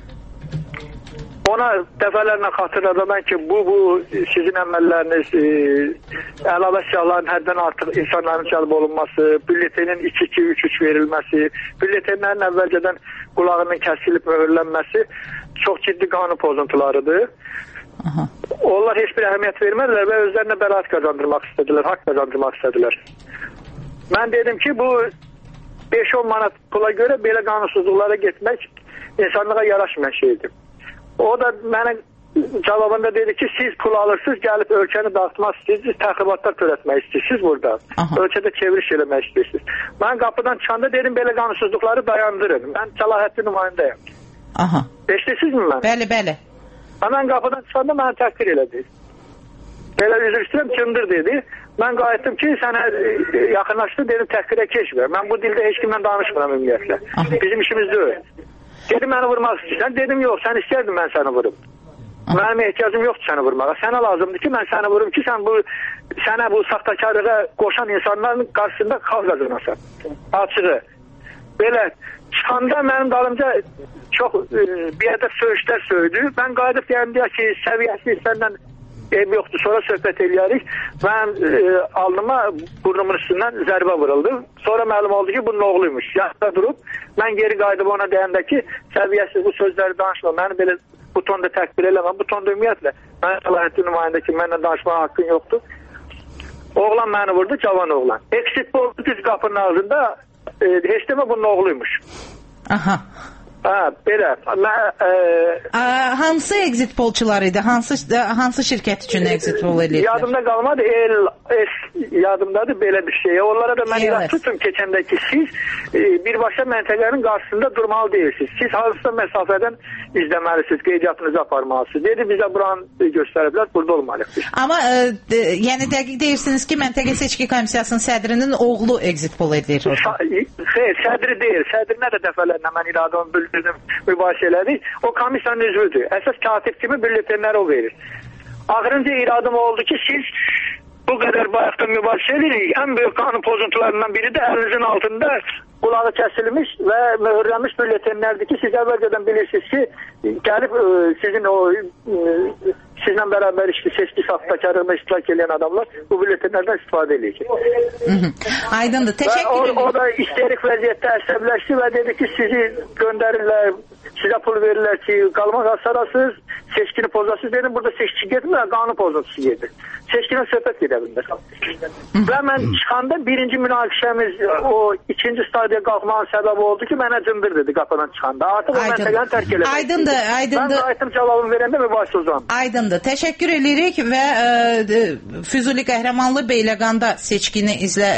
ona dəfələrlə xatırladım ki, bu sizin əməlləriniz, əlavə silahların həddən artıq insanların cəlb olunması, bülletenin 2-2-3-3 verilməsi, bülletenlərin əvvəlcədən qulağının kəsilib möhürlənməsi çox ciddi qanun pozuntularıdır. Onlar heç bir əhəmiyyət vermədilər və özlərinə bəraət qazandırmaq istədilər, haqq qazandırmaq istədilər. Mən dedim ki, bu 5-10 manat pula görə belə qanunsuzluqlara getmək insanlığa yaraşmayan şeydir. O da mənə cavabında dedi ki, siz pul alırsınız, gəlib ölkəni dağıtmaq istəyirsiniz, təxribatlar törətmək istəyirsiniz burada. Ölkədə çeviriş eləmək istəyirsiniz. Mən qapıdan çıxanda dedim, belə qanunsuzluqları dayandırın. Mən səlahiyyətli nümayəndəyəm. Eşitirsinizmi mən? Bəli, bəli. Mən qapıdan çıxanda mənə təhqir elədi. Belə üzr istəyirəm, kimdir dedi. Mən qayıtdım ki, sənə yaxınlaşdı, dedim, təhqirə keçmə. Mən bu dildə heç kimlə danışmıram ümumiyyətlə. Bizim işimiz deyil. Dedim, məni vurmaq istəyirsən. Dedim, yox, sən istərdin mən səni vurum. Mənim ehtiyacım yoxdur səni vurmağa. Sənə lazımdır ki, mən səni vurum ki, sənə bu saxtakarlığa qoşan insanların qarşısında xal qazanasan. Açığı. Belə çıxanda mənim dalımca çox bir ədəb söyüşlər söydü. Mən qayıdıb deyəm ki, səviyyəsi səndən yoxdur, sonra söhbət eləyərik. Mən alnıma burnumun üstündən zərbə vuruldu. Sonra məlum oldu ki, bunun oğluymuş. Yaxda durub, mən geri qayıdıb ona deyəndə ki, səviyyəsiz bu sözləri danışma, məni belə tonda təkbir eləməm. Bu tonda ümumiyyətlə mən səlahiyyətli nümayəndə ki, mənlə danışmağa haqqın yoxdur. Oğlan məni vurdu, cavan oğlan. Exit poll düz qapının ağzında heç demə bunun oğluymuş. Aha. Belə. Hansı exit pollçular idi? Hansı şirkət üçün exit poll edirdilər? Yadımda qalmadı. Yadımdadır belə bir şey. Onlara da mən irad tutum keçəndə ki, siz birbaşa məntəqənin qarşısında durmalı deyilsiniz. Siz hansısa məsafədən izləməlisiniz, qeydiyyatınızı aparmalısınız. Dedi, bizə buranı göstəriblər, burada olmalıyıq biz. Amma yəni dəqiq deyirsiniz ki, Məntəqə Seçki Komissiyasının sədrinin oğlu exit poll edilir. Xeyr, sədri deyil. Sədrinə də dəfələrlə mən iradımı bildirdim, mübahisə elədik. O komissiyanın üzvüdür. Əsas katib kimi bülletenləri o verir. Axırıncı iradım oldu ki, siz bu qədər bayaqda mübahisə edirik. Ən böyük qanun pozuntularından biri də əlinizin altında qulağı kəsilmiş və möhürlənmiş bülletenlərdir ki, siz əvvəlcədən bilirsiniz ki, gəlib sizin o sizlə bərabər seçki saxtakarlığına iştirak edən adamlar bu bülletenlərdən istifadə edir. Aydındır, təşəkkür ederim. O da isterik vəziyyətdə əsəbləşdi və dedi ki, sizi göndərirlər, sizə pul verirlər ki, qalmaq asarasınız, seçkini pozasınız. Dedim, burada seçki getmir, qanun pozuntusu gedir. Seçkinin söhbət gedə bilmir. Və mən çıxanda birinci münaqişəmiz o ikinci stadiya qalxmağın səbəbi oldu ki, mənə cındır dedi qapıdan çıxanda. Artıq o məntəqəni tərk eləmək. Aydındır. Mən qayıtım cavabını verəndə mübahisə uzandı. Aydındır. Təşəkkür edirik və Füzuli Qəhrəmanlı Beyləqanda seçkini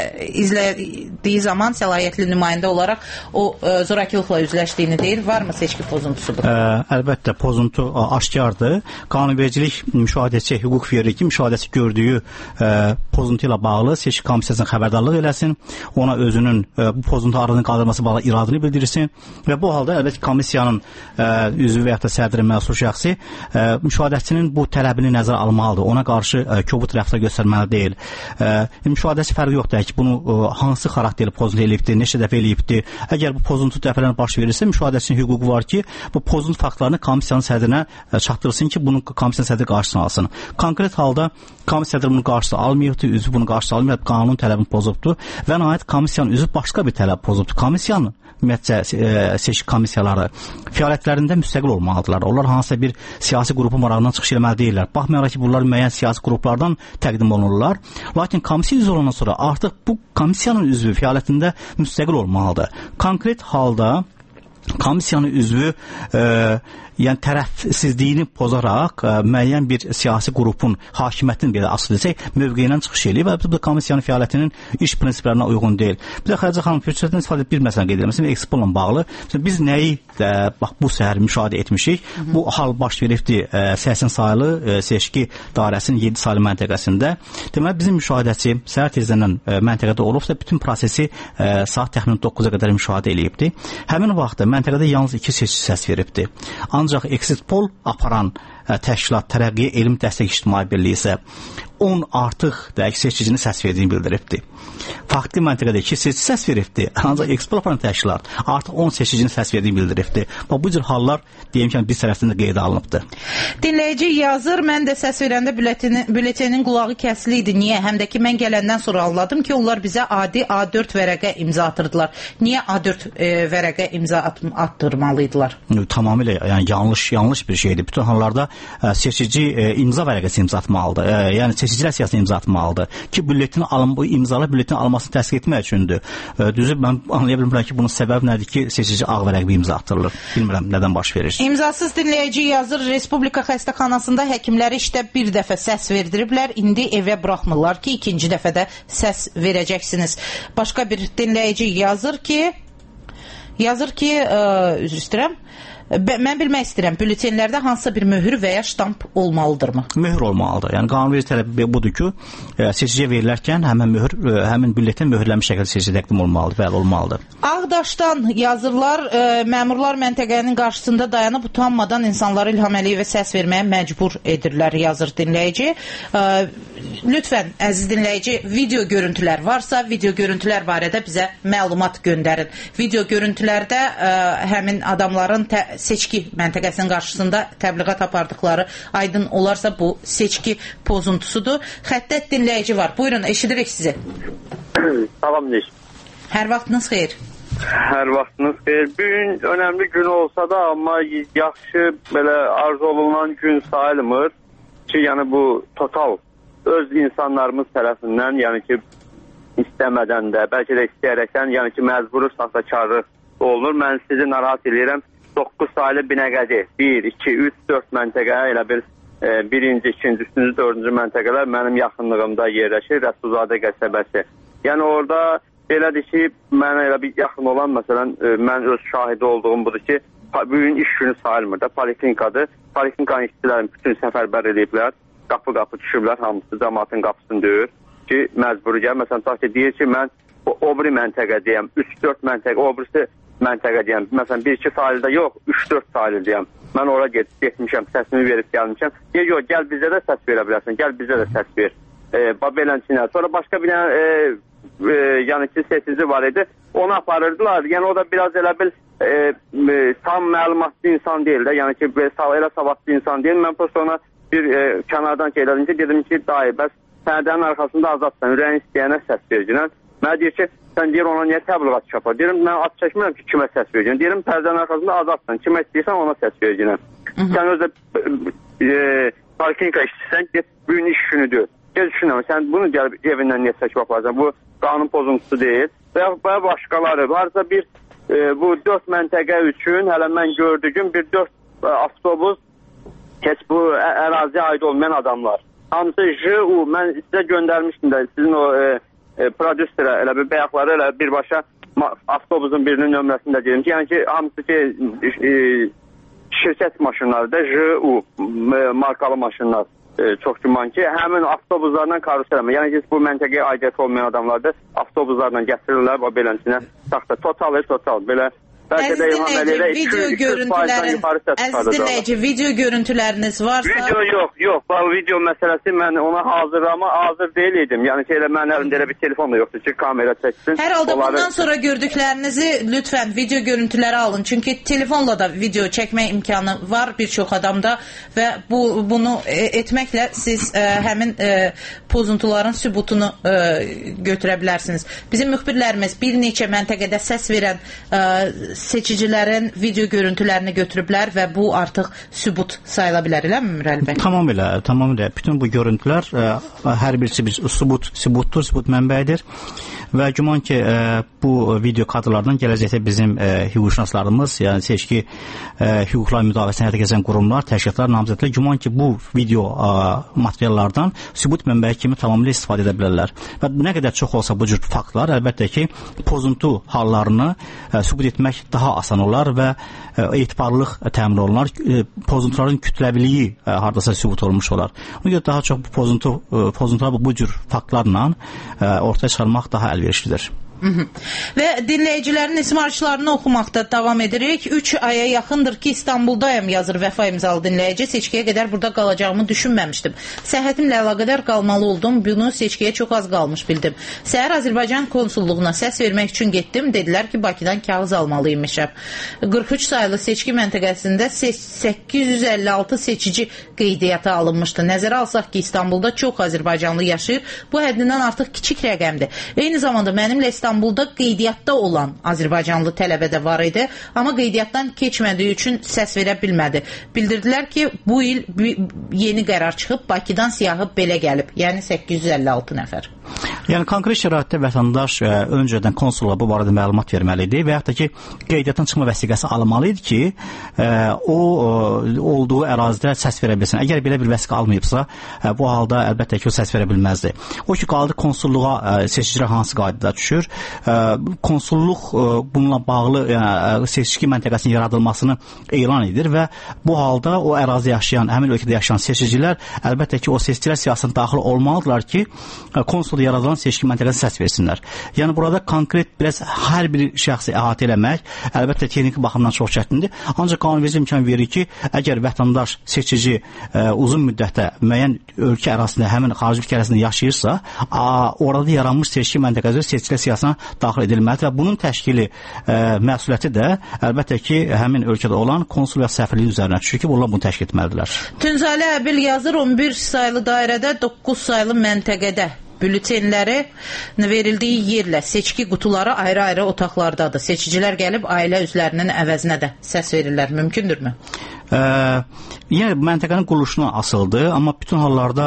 izlədiyi zaman səlahiyyətli nümayəndə olaraq o zorakılıqla üzləşdiyini deyir. Varmı seçki pozuntusudur? Əlbəttə, pozuntu aşkardır. Qanunvericilik müşahidəçi hüquq verir ki, müşahidəçi gördüyü pozuntu ilə bağlı seçki komissiyasına xəbərdarlıq eləsin, ona özünün bu pozuntu aradan qaldırması bağlı iradını bildirsin və bu halda əlbəttə komissiyanın üzvü və ya da sədri məsul şəxsi müşahidəçinin bu tələbini nəzərə almalıdır. Ona qarşı kobud rəftar göstərməli deyil. Müşahidəçi fərqi yoxdur ki, bunu hansı xarakterli pozuntu eləyibdir, neçə dəfə eləyibdir. Əgər bu pozuntu dəfələrlə baş verirsə, müşahidəçinin hüququ var ki, bu pozuntu faktlarını komissiyanın sədrinə çatdırsın ki, bunu komissiyanın sədri qarşısına alsın. Konkret halda komissiya sədri bunu qarşısına almayıbdır, üzvü bunu qarşısına almayıb, qanun tələbini pozubdur və nəhayət komissiyanın üzvü başqa bir tələb pozubdur. Komissiyanın ümumiyyətcə seçki komissiyaları fəaliyyətlərində müstəqil olmalıdırlar. Onlar hansısa bir siyasi qrupun marağından çıxış etməli deyirlər. Baxmayaraq ki, bunlar müəyyən siyasi qruplardan təqdim olunurlar. Lakin komissiya üzvü olandan sonra artıq bu komissiyanın üzvü fəaliyyətində müstəqil olmalıdır. Konkret halda komissiyanın üzvü yəni tərəfsizliyini pozaraq müəyyən bir siyasi qrupun hakimiyyətini belə asıl desək, mövqeyindən çıxış eləyir və bu komissiyanın fəaliyyətinin iş prinsiplərinə uyğun deyil. Bir də Xədicə xanım fürsətdən istifadə edib bir məsələ qeyd edirəm. Məsələn, Expo-la bağlı biz nəyi bax bu səhər müşahidə etmişik? Bu hal baş veribdi 80 saylı seçki dairəsinin 7 saylı məntəqəsində. Deməli bizim müşahidəçi səhər tezdən məntəqədə olubsa bütün prosesi saat təxminən 9-a qədər müşahidə eləyibdi. Həmin vaxtda məntəqədə yalnız 2 seçici səs veribdi. Ancaq exit poll aparan təşkilat Tərəqqi Elm Dəstək İctimai Birliyi isə 10 artıq dəqiq seçicinin səs verdiyini bildiribdi. Faktli məntəqədə 2 seçici səs veribdi. Ancaq exit poll aparan təşkilat artıq 10 seçicinin səs verdiyini bildiribdi. Bu cür hallar deyim ki, biz tərəfdən də qeydə alınıbdı. Dinləyici yazır, mən də səs verəndə bülletenin qulağı kəsli idi. Niyə? Həm də ki, mən gələndən sonra anladım ki, onlar bizə adi A4 vərəqə imza atırdılar. Niyə A4 vərəqə imza attırmalıydılar? Tamamilə yəni yanlış bir şeydir. Bütün hallarda seçici imza vərəqəsi imza atmalıdır. Yəni seçicilər siyasətini imza atmalıdır ki, bu imzalar bülletin almasını təsdiq etmək üçündür. Düzü mən anlaya bilmirəm ki, bunun səbəbi nədir ki, seçici ağ vərəqə imza atdırılır. Bilmirəm nədən baş verir. İmzasız dinləyici yazır, Respublika xəstəxanasında həkimləri işdə bir dəfə səs verdiriblər, indi evə buraxmırlar ki, ikinci dəfədə səs verəcəksiniz. Başqa bir dinləyici yazır ki, üzr istəyirəm, mən bilmək istəyirəm, bülletenlərdə hansısa bir möhür və ya ştamp olmalıdırmı? Möhür olmalıdır. Yəni qanunverici tələbi budur ki, seçiciyə verilərkən həmin bülleten möhürlənmiş şəkildə seçiciyə təqdim olmalıdır, bəli olmalıdır. Ağdaşdan yazırlar, məmurlar məntəqənin qarşısında dayanıb utanmadan insanları İlham Əliyevə səs verməyə məcbur edirlər, yazır dinləyici. Lütfən, əziz dinləyici, video görüntülər varsa, video görüntülər barədə bizə məlumat göndərin. Video görüntülərdə həmin adamların seçki məntəqəsinin qarşısında təbliğat apardıqları aydın olarsa bu seçki pozuntusudur. Xəttə dinləyici var. Buyurun, eşidirik sizi. Salam, Nis. Hər vaxtınız xeyir. Hər vaxtınız xeyir. Bu gün önəmli gün olsa da, amma yaxşı belə arzu olunan gün sayılmır ki, yəni bu total öz insanlarımız tərəfindən, yəni ki, istəmədən də, bəlkə də istəyərəkdən, yəni ki, məcburi saxtakarlıq olunur. Mən sizi narahat edirəm. 9 saylı Binəqədi 1, 2, 3, 4 məntəqə elə bir birinci, ikinci, üçüncü, dördüncü məntəqələr mənim yaxınlığımda yerləşir, Rəsulzadə qəsəbəsi. Yəni orada belədir ki, mənə elə bir yaxın olan, məsələn, mən öz şahidi olduğum budur ki, bugün iş günü sayılmır da, poliklinikadır. Poliklinikanın işçilərini bütün səfərbər ediblər, qapı-qapı düşüblər, hamısı cəmaatın qapısını döyür ki, məcburi gəl. Məsələn, takdir deyir ki, mən o biri məntəqə deyəm, 3-4 məntəqə, o birisi məntəqə deyəm. Məsələn, 1-2 sayılda yox, 3-4 sayılı deyəm. Mən ora getmişəm, səsimi verib gəlmişəm. Deyir, yox, gəl bizə də səs verə bilərsən, gəl bizə də səs ver. Belənçinə. Sonra başqa bir yəni ki, sesici var idi. Onu aparırdılar. Yəni o da biraz elə bil tam məlumatlı insan deyil də. Yəni ki, elə savadlı insan deyil. Mən prosto ona bir kənardan elədim ki, dedim ki, dayı, bəs pərdənin arxasında azadsan, ürəyin istəyənə səs verginən. Mənə deyir ki, sən deyir ona niyə təbliğat çapar? Deyirəm, mən ad çəkmirəm ki, kimə səs verginən. Deyirəm, pərdənin arxasında azadsan, kimə istəyirsən ona səs verginən. Sən özdə parkinka işçisən, get, bugün iş günüdür. Gel düşünəm, sən bunu gəlib evindən niyə çəkib aparsan? Bu qanun pozuntusu deyil. Və başqaları varsa bu 4 məntəqə üçün hələ mən gördüyüm bir 4 avtobus heç bu əraziyə aid olmayan adamlar. Hamısı JU, mən sizə göndərmişdim də sizin o prodüsterə elə bir bəyaqları elə birbaşa avtobusun birinin nömrəsini də deyim ki, yəni ki, hamısı ki şirkət maşınları da JU markalı maşınlar. Çox güman ki, həmin avtobuslarla karusel eləmə. Yəni ki, bu məntəqəyə aidiyyəti olmayan adamlar da avtobuslarla gətirirlər o beləncəsinə saxta. Total, belə Əziz dinləyici, video görüntüləriniz varsa... Video yox. Video məsələsi mən ona hazır deyil idim. Yəni ki, elə mənim əlimdə elə bir telefon da yoxdur ki, kamera çəksin. Hər halda bundan sonra gördüklərinizi lütfən video görüntüləri alın. Çünki telefonla da video çəkmək imkanı var bir çox adamda və bunu etməklə siz həmin pozuntuların sübutunu götürə bilərsiniz. Bizim müxbirlərimiz bir neçə məntəqədə səs verən seçicilərin video görüntülərini götürüblər və bu artıq sübut sayıla bilər, eləmi Mürəli bəy? Tamamilə. Bütün bu görüntülər hər birisi bir sübutdur, sübut mənbəyidir və güman ki, bu video kadrlardan gələcəkdə bizim hüquqşünaslarımız, yəni seçki hüquqlar müdafiəsini həyata keçirən qurumlar, təşkilatlar, namizədlər güman ki, bu video materiallardan sübut mənbəyi kimi tamamilə istifadə edə bilərlər. Və nə qədər çox olsa bu cür faktlar, əlbəttə ki, pozuntu hallarını sübut etmək daha asan olar və etibarlılıq təmin olunar. Pozuntuların kütləviliyi hardasa sübut olmuş olar. Ona görə daha çox pozuntular bu cür faktlarla ortaya çıxarmaq daha əlverişlidir. Və dinləyicilərin ismarışlarını oxumaqda davam edirik. 3 aya yaxındır ki, İstanbuldayım, yazır Vəfa imzalı dinləyici. Seçkiyə qədər burada qalacağımı düşünməmişdim. Səhhətimlə əlaqədar qalmalı oldum. Bunu seçkiyə çox az qalmış bildim. Səhər Azərbaycan konsulluğuna səs vermək üçün getdim. Dedilər ki, Bakıdan kağız almalıymışam. 43 sayılı seçki məntəqəsində 856 seçici qeydiyyata alınmışdı. Nəzərə alsaq ki, İstanbulda çox Azərbaycanlı yaşayır. Bu həddindən artıq kiçik rəqəmdir. Eyni zamanda mənimlə İstanbulda qeydiyyatda olan Azərbaycanlı tələbə də var idi, amma qeydiyyatdan keçmədiyi üçün səs verə bilmədi. Bildirdilər ki, bu il yeni qərar çıxıb, Bakıdan siyahı belə gəlib, yəni 856 nəfər. Yəni konkret şəraitdə vətəndaş öncədən konsulluğa bu barədə məlumat verməli idi və yaxud da ki, qeydiyyatdan çıxma vəsiqəsi almalı idi ki, o olduğu ərazidə səs verə bilsin. Əgər belə bir vəsiqə almayıbsa, bu halda əlbəttə ki, o səs verə bilməzdi. O ki, qaldı konsulluğa seçicilər hansı qaydada düşür. Konsulluq bununla bağlı seçki məntəqəsinin yaradılmasını elan edir və bu halda o ərazidə yaşayan, həmin ölkədə yaşayan seçicilər əlbəttə ki, o seçicilər siyasətində daxil olmalıdırlar ki, konsulluq yaradılan seçki məntəqəsini səs versinlər. Yəni burada konkret biraz hər bir şəxsi əhatə eləmək əlbəttə texniki baxımdan çox çətindir. Ancaq qanunverici imkan verir ki, əgər vətəndaş seçici uzun müddətdə müəyyən ölkə ərazisində, həmin xarici ölkə ərazisində yaşayırsa, orada yaranmış seçki məntəqəsi seçicilər siyasətına daxil edilməlidir və bunun təşkili məsuliyyəti də əlbəttə ki, həmin ölkədə olan konsul və səfirliyin üzərinə düşür ki, bunlar bunu təşkil etməlidirlər. Tünzalə Əbil yazır, 11 sayılı dairədə 9 sayılı məntəqədə bültenləri verildiyi yerlə seçki qutuları ayrı-ayrı otaqlardadır. Seçicilər gəlib ailə üzvlərinin əvəzinə də səs verirlər. Mümkündürmü? Yəni məntəqənin quruluşuna asıldı, amma bütün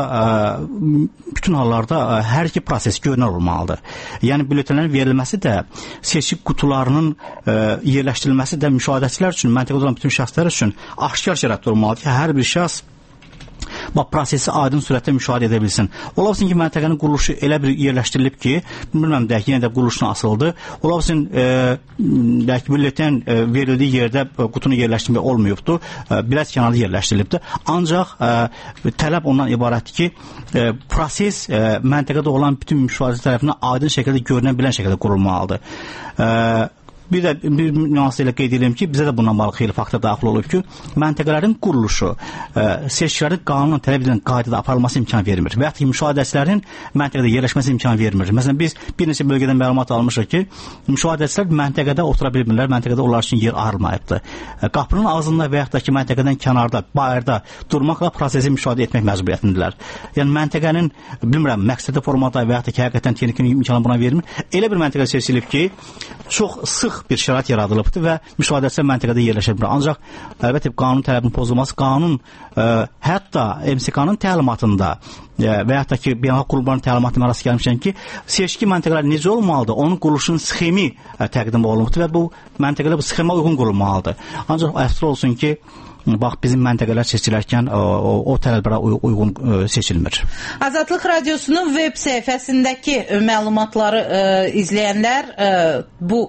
hallarda hər iki proses görünür olmalıdır. Yəni bültenlərin verilməsi də, seçki qutularının yerləşdirilməsi də müşahidəçilər üçün, məntəqədə olan bütün şəxslər üçün aşkar şəraitdə olmalıdır ki, hər bir şəxs prosesi aydın sürətlə müşahidə edə bilsin. Ola bilsin ki, məntəqənin quruluşu elə bir yerləşdirilib ki, bilmirəm, yenə də quruluşuna asıldı. Ola bilsin, bülten verildiyi yerdə qutunu yerləşdirmək olmayıbdır, biraz kənarda yerləşdirilibdir. Ancaq tələb ondan ibarətdir ki, proses məntəqədə olan bütün müşahidəçi tərəfindən aydın şəkildə, görünən bilən şəkildə qurulmalıdır. Bir də bir nüans ilə qeyd edirəm ki, bizə də bundan bağlı xeyli faktor daxil olub ki, məntəqələrin quruluşu seçkilərin qanunla tələb edilən qaydada aparılması imkan vermir və yaxud ki, müşahidəçilərin məntəqədə yerləşməsi imkan vermir. Məsələn, biz bir neçə bölgədən məlumat almışıq ki, müşahidəçilər məntəqədə otura bilmirlər, məntəqədə onlar üçün yer ayrılmayıbdır. Qapının ağzında və yaxud da ki, məntəqədən kənarda, bayırda durmaqla prosesi müşahidə etmək məcburiyyətindədirlər. Yəni, məntəqənin, bilmirəm, məqsədi formada və yaxud da ki, həqiqətən texniki imkanı buna vermir. Elə bir məntəqə seçilib ki, çox sıx bir şərait yaradılıbdır və müşahidəçilər məntəqədə yerləşə bilər. Ancaq əlbəttə qanun tələbinin pozulması, qanun hətta MSK-nın təlimatında və yaxud da ki, beynəlxalq qurumların təlimatına rast gəlmişəm ki, seçki məntəqələri necə olmalıdır? Onun quruluşunun sxemi təqdim olunubdur və bu məntəqələr bu sxemə uyğun qurulmalıdır. Ancaq əfsus olsun ki, bax, bizim məntəqələr seçilərkən o tələblərə uyğun seçilmir. Azadlıq Radiosunun web səhifəsindəki məlumatları izləyənlər bu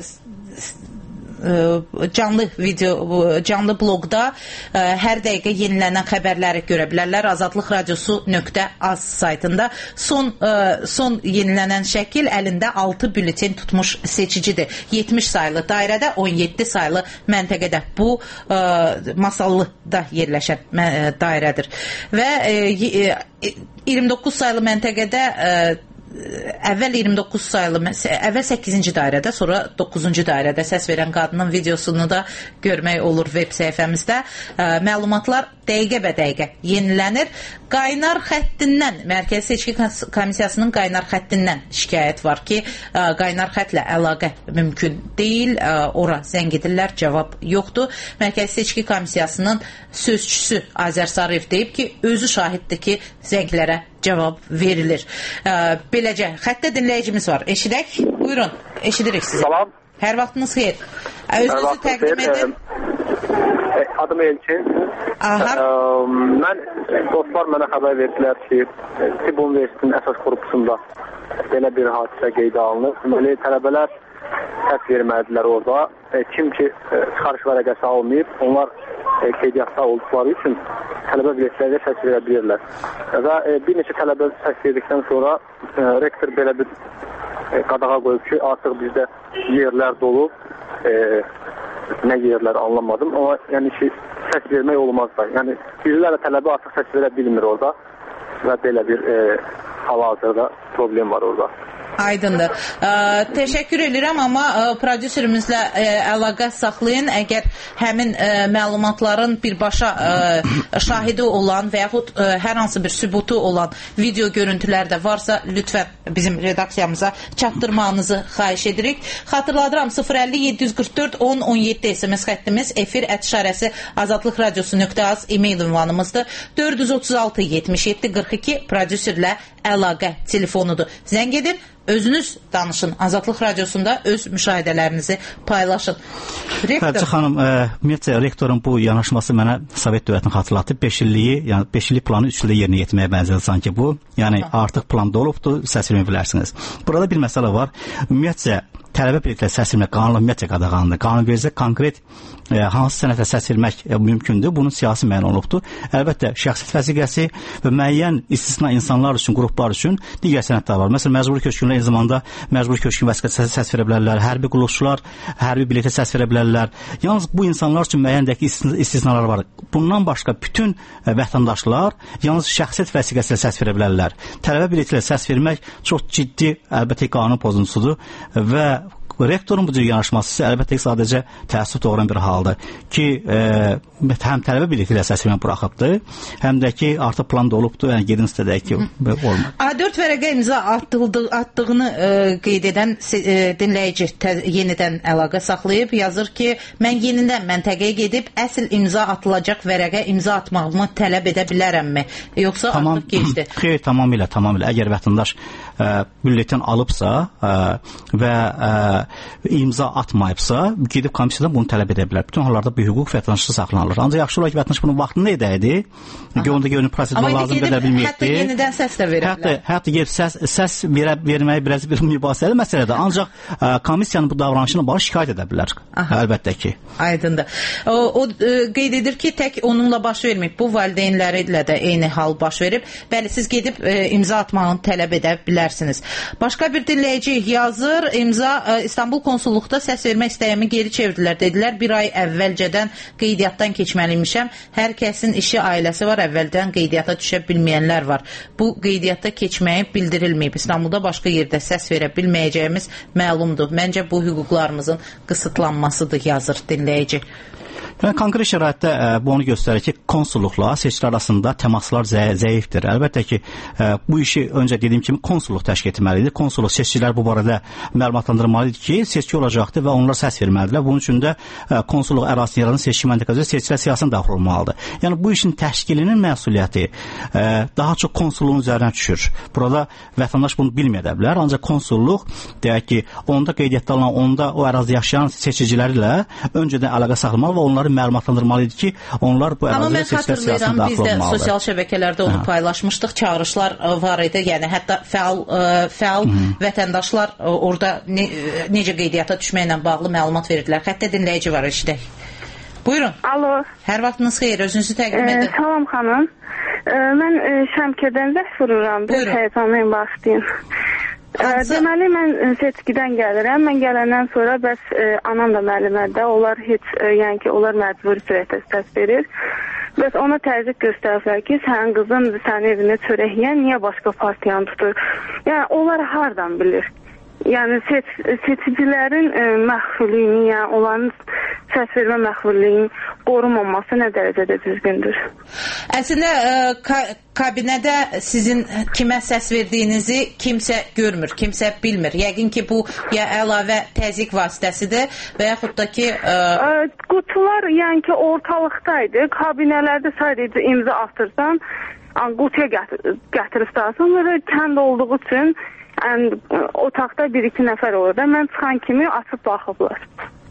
canlı bloqda hər dəqiqə yenilənən xəbərləri görə bilərlər. azadlıqradiosu.az saytında son yenilənən şəkil əlində 6 bülten tutmuş seçicidir. 70 saylı dairədə, 17 saylı məntəqədə. Bu Masallıda yerləşən dairədir. Və 29 saylı məntəqədə əvvəl 29 saylı, əvvəl 8-ci dairədə, sonra 9-cu dairədə səs verən qadının videosunu da görmək olur web səhifəmizdə. Məlumatlar dəqiqə bə dəqiqə yenilənir. Qaynar xəttindən, Mərkəzi Seçki Komissiyasının qaynar xəttindən şikayət var ki, qaynar xətlə əlaqə mümkün deyil, ora zəng edirlər, cavab yoxdur. Mərkəzi Seçki Komissiyasının sözçüsü Azər Sarıyev deyib ki, özü şahiddir ki, zənglərə cavab verilir. Beləcə, xəttə dinləyicimiz var. Eşidək? Buyurun, eşidirik sizi. Salam. Hər vaxtınız xeyir. Özünüzü təqdim edin. Adım Elçin. Mən, dostlar mənə xəbər verdilər ki, Tibb Universitetinin əsas korpusunda belə bir hadisə qeydə alınır. Deməli, tələbələr səs vermədilər orada. Kim ki, çıxarış vərəqəsi almayıb, onlar qeydiyyatda olduqları üçün tələbə biletlərlə səs verə bilirlər. Və bir neçə tələbə səs verdikdən sonra rektor belə bir qadağa qoyub ki, artıq bizdə yerlər dolub, nə yerlər anlamadım, amma yəni ki, səs vermək olmaz da. Yəni, yüzlərlə tələbə artıq səs verə bilmir orada və belə bir hal-hazırda problem var orada. Aydındır. Təşəkkür edirəm, amma prodüserimizlə əlaqə saxlayın. Əgər həmin məlumatların birbaşa şahidi olan və yaxud hər hansı bir sübutu olan video görüntülər də varsa, lütfən bizim redaksiyamıza çatdırmağınızı xahiş edirik. Xatırladıram, 050-744-10-17 SMS xəttimiz, efir@ azadlıqradiosu.az e-mail ünvanımızdır. 436-77-42 prodüserlə əlaqə telefonudur. Zəng edin, özünüz danışın. Azadlıq Radiosunda öz müşahidələrinizi paylaşın. Xədicə xanım, ümumiyyətlə rektorun bu yanaşması mənə Sovet dövlətini xatırlatdı. 5 illik planı 3 ildə yerinə yetirməyə bənzər sanki bu. Yəni artıq planda olubdur, səs vermək bilərsiniz. Burada bir məsələ var. Ümumiyyətlə tələbə biletlə səs vermək qanunla ümumiyyətlə qadağandır. Qanunvericiliyə konkret hansı sənətlə səs vermək mümkündür. Bunun siyasi müəyyən olubdur. Əlbəttə, şəxsiyyət vəsiqəsi və müəyyən istisna insanlar üçün, qruplar üçün digər sənədlər var. Məsələn, məcburi köçkünlər eyni zamanda məcburi köçkün vəsiqəsi səs verə bilərlər. Hərbi qulluqçular hərbi biletə səs verə bilərlər. Yalnız bu insanlar üçün müəyyən istisnalar var. Bundan başqa bütün vətəndaşlar yalnız şəxsiyyət vəsiqəsi ilə səs verə bilərlər. Tələbə bileti ilə səs vermək çox ciddi, əlbəttə, qanun pozuntusudur və rektorun bu cür yanaşması əlbəttə ki, sadəcə təəssüf doğuran bir haldır ki, həm tələbə biliklə səs vermə buraxıbdır, həm də ki, artıq planda olubdur, yəni gedin istədək ki, olmur. A4 vərəqə imza attığını qeyd edən dinləyici yenidən əlaqə saxlayıb, yazır ki, mən yenidən məntəqəyə gedib əsl imza atılacaq vərəqə imza atmağımı tələb edə bilərəmmi? Yoxsa artıq geçdi? Xeyr, tamamilə. Əgər vətəndaş bülletin alıbsa və imza atmayıbsa, gedib komissiyadan bunu tələb edə bilər. Bütün hallarda bu hüquq vətəndaşda saxlanılır. Ancaq yaxşı olaraq vətəndaş bunun vaxtında edəydi. Onda görünür prosedurlar lazım qədər bilməyəkdir. Hətta yenidən səs də verə bilər. Hətta gedib səs verməyi biraz bir mübahisəli məsələdir. Ancaq komissiyanın bu davranışına bağlı şikayət edə bilər. Əlbəttə ki. Aydındır. O qeyd edir ki, tək onunla baş verməyib. Bu valideynləri ilə də eyni hal baş verib. Bəli, siz gedib imza atmağını tələb edə bilərsiniz. Başqa bir dinləyici yazır, imza İstanbul konsulluqda səs vermək istəyimi geri çevirdilər. Dedilər, bir ay əvvəlcədən qeydiyyatdan keçməliymişəm. Hər kəsin işi, ailəsi var, əvvəldən qeydiyyata düşə bilməyənlər var. Bu qeydiyyatda keçməyi bildirilməyib. İstanbulda başqa yerdə səs verə bilməyəcəyimiz məlumdur. Məncə bu hüquqlarımızın qısıtlanmasıdır, yazır dinləyici. Yəni, konkret şəraitdə bu onu göstərir ki, konsulluqla seçkiler arasında təmaslar zəifdir. Əlbəttə ki, bu işi öncə dediyim kimi konsulluq təşkil etməlidir. Konsulluq seçkilər bu barədə məlumatlandırmalıdır ki, seçki olacaqdır və onlar səs verməlidirlər. Bunun üçün də konsulluq ərazisində yaranan seçki məntəqəsi seçkilər siyasətində daxil olmalıdır. Yəni, bu işin təşkilinin məsuliyyəti daha çox konsulluğun üzərinə düşür. Burada vətəndaş bunu bilməyə də bilər. Ancaq konsulluq, deyək ki, onda qeydiyyatda olan, onda o ərazidə yaşayan seçicilərlə öncədən əlaqə saxlamalı və onları məlumatlandırmalıdır ki, onlar bu ərazidə seçkilər siyasətində daxil olmalıdır. Biz də sosial şəbəkələrdə onu paylaşmışdıq. Çağırışlar var idi. Yəni, hətta fəal vətəndaşlar orada necə qeydiyyata düşməklə bağlı məlumat verirdilər. Hətta dinləyici var, eşidək. Buyurun. Alo. Hər vaxtınız xeyir, özünüzü təqdim edin. Salam xanım. Mən Şəmkirdən zəng vururam. Bir həyəcanlıyım, başlayın. Deməli, mən seçkidən gəlirəm. Mən gələndən sonra bəs anam da müəllimədə. Onlar yəni ki, onlar məcburi surətdə səs verir. Bəs ona təzyiq göstərirlər ki, sənin qızın sənin evində çörək yeyən niyə başqa partiyanı tutur? Yəni, onlar hardan bilir? Yəni, seçicilərin məxfiliyini, yəni onların səs vermə məxfilliyinin qorunmaması nə dərəcədə düzgündür? Əslində, kabinədə sizin kimə səs verdiyinizi kimsə görmür, kimsə bilmir. Yəqin ki, bu ya əlavə təzyiq vasitəsidir və yaxud da ki... Qutular, yəni ki, ortalıqdaydı. Kabinələrdə sadəcə imza atırsan, qutuya gətirirsən və kənd olduğu üçün otaqda bir-iki nəfər orada. Mən çıxan kimi açıb baxıblar.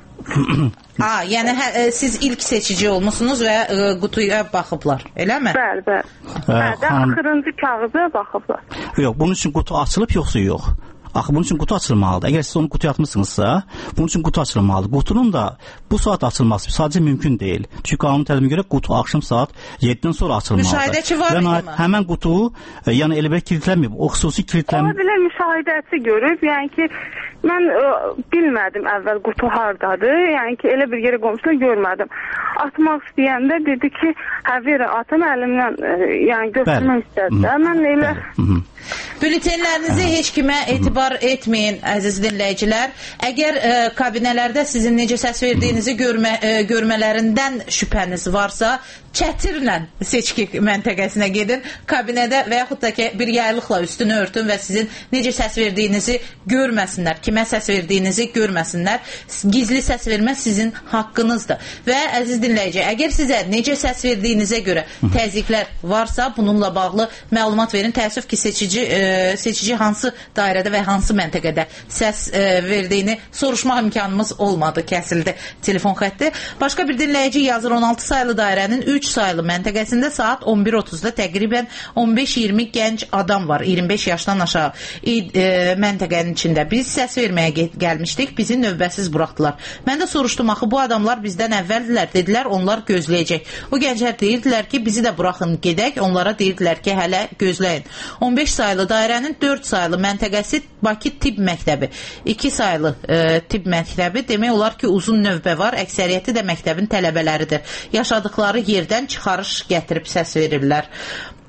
Yəni siz ilk seçici olmuşsunuz və qutuya baxıblar, eləmi? Bəli. Axırıncı kağıza baxıblar. Yox, bunun üçün qutu açılıb yoxsa yox? Axı, bunun üçün qutu açılmalıdır. Əgər siz onu qutuya atmışsınızsa, bunun üçün qutu açılmalıdır. Qutunun da bu saat açılması sadəcə mümkün deyil. Çünki qanun tələbinə görə qutu axşam saat 7-dən sonra açılmalıdır. Müşahidəçi var mı? Həmən qutu, yəni elə belə kilitlənməyib, o xüsusi kilitlənməyib. Ola bilər müşahidəçi görüb, yəni ki, mən bilmədim əvvəl qutu hardadır, yəni ki, elə bir yerə qoymuşlar, görmədim. Atmaq istəyəndə dedi ki, ver atım əlimdən, yəni götürmək istədi. Mən elə... Bültenlərinizi heç kimə etibar etməyin, əziz dinləyicilər. Əgər kabinələrdə sizin necə səs verdiyinizi görmələrindən şübhəniz varsa, çətirlə seçki məntəqəsinə gedin. Kabinədə və yaxud da ki, bir yaylıqla üstünü örtün və sizin necə səs verdiyinizi görməsinlər, kimə səs verdiyinizi görməsinlər. Gizli səs vermə sizin haqqınızdır. Və əziz dinləyici, əgər sizə necə səs verdiyinizə görə təzyiqlər varsa, bununla bağlı məlumat verin. Təəssüf ki, seçici hansı dairədə və hansı məntəqədə səs verdiyini soruşmaq imkanımız olmadı, kəsildi telefon xətti. Başqa bir dinləyici yazır, 16 sayılı dairənin 3 sayılı məntəqəsində saat 11:30-da təqribən 15-20 gənc adam var, 25 yaşdan aşağı məntəqənin içində. Biz səs verməyə gəlmişdik, bizi növbəsiz buraxdılar. Mən də soruşdum, axı bu adamlar bizdən əvvəldilər, dedilər, onlar gözləyəcək. O gənclər deyirdilər ki, bizi də buraxın, gedək, onlara deyirdilər ki, hələ gözləyin. 15 sayılı dairənin 4 sayılı məntəqəsi Bakı Tibb Məktəbi. 2 sayılı tibb məktəbi demək olar ki, uzun növbə var. Əksəriyyəti də məktəbin tələbələridir. Yaşadıkları yerdən çıxarış gətirib səs verirlər.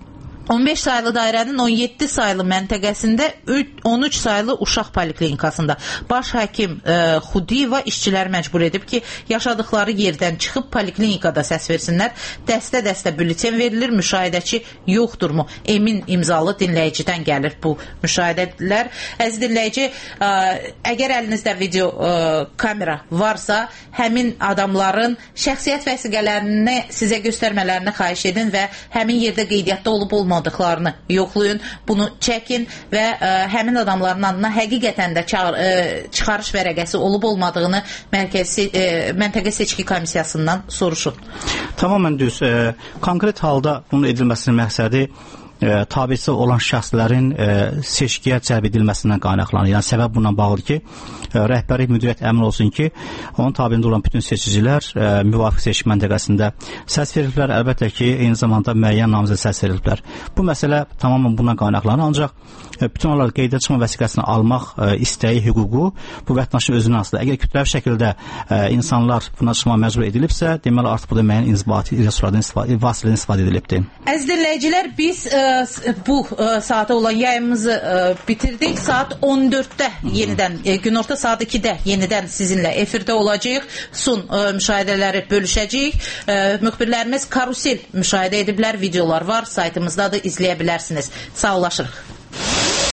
15 saylı dairənin 17 saylı məntəqəsində 13 saylı uşaq poliklinikasında baş həkim Xudiyeva işçiləri məcbur edib ki, yaşadıkları yerdən çıxıb poliklinikada səs versinlər. Dəstə-dəstə bülten verilir, müşahidəçi yoxdurmu? Emin imzalı dinləyicidən gəlir bu müşahidələr. Əziz dinləyici, əgər əlinizdə video kamera varsa, həmin adamların şəxsiyyət vəsiqələrini sizə göstərmələrini xahiş edin və həmin yerdə qeydiyyatda olub-olmadıqlarını yoxlayın, bunu çəkin və həmin adamların adına həqiqətən də çıxarış vərəqəsi olub-olmadığını məntəqə seçki komissiyasından soruşun. Tamamən düz. Konkret halda bunun edilməsinin məqsədi tabiçi olan şəxslərin seçkiyə cəlb edilməsindən qaynaqlanır. Yəni səbəb bununla bağlıdır ki, rəhbərlik müdiriyyət əmin olsun ki, onun tabində olan bütün seçicilər müvafiq seçki məntəqəsində səs veriblər. Əlbəttə ki, eyni zamanda müəyyən namizədə səs veriblər. Bu məsələ tamamilə bundan qaynaqlanır. Ancaq bütün olaraq qeydə çıxma vəsiqəsini almaq istəyi, hüququ bu vətəndaşın özünə asılıdır. Əgər kütləvi şəkildə insanlar buna çıxma məcbur edilibsə, deməli artıq burada müəyyən inzibati vasitələrdən istifadə edilibdir. Əziz dinləyicilər, biz bu saata olan yayımımızı bitirdik. Saat 14-də yenidən, günorta saat 2-də yenidən sizinlə efirdə olacağıq. Son müşahidələri bölüşəcəyik. Müxbirlərimiz karusel müşahidə ediblər, videolar var, saytımızda da izləyə bilərsiniz. Sağollaşırıq.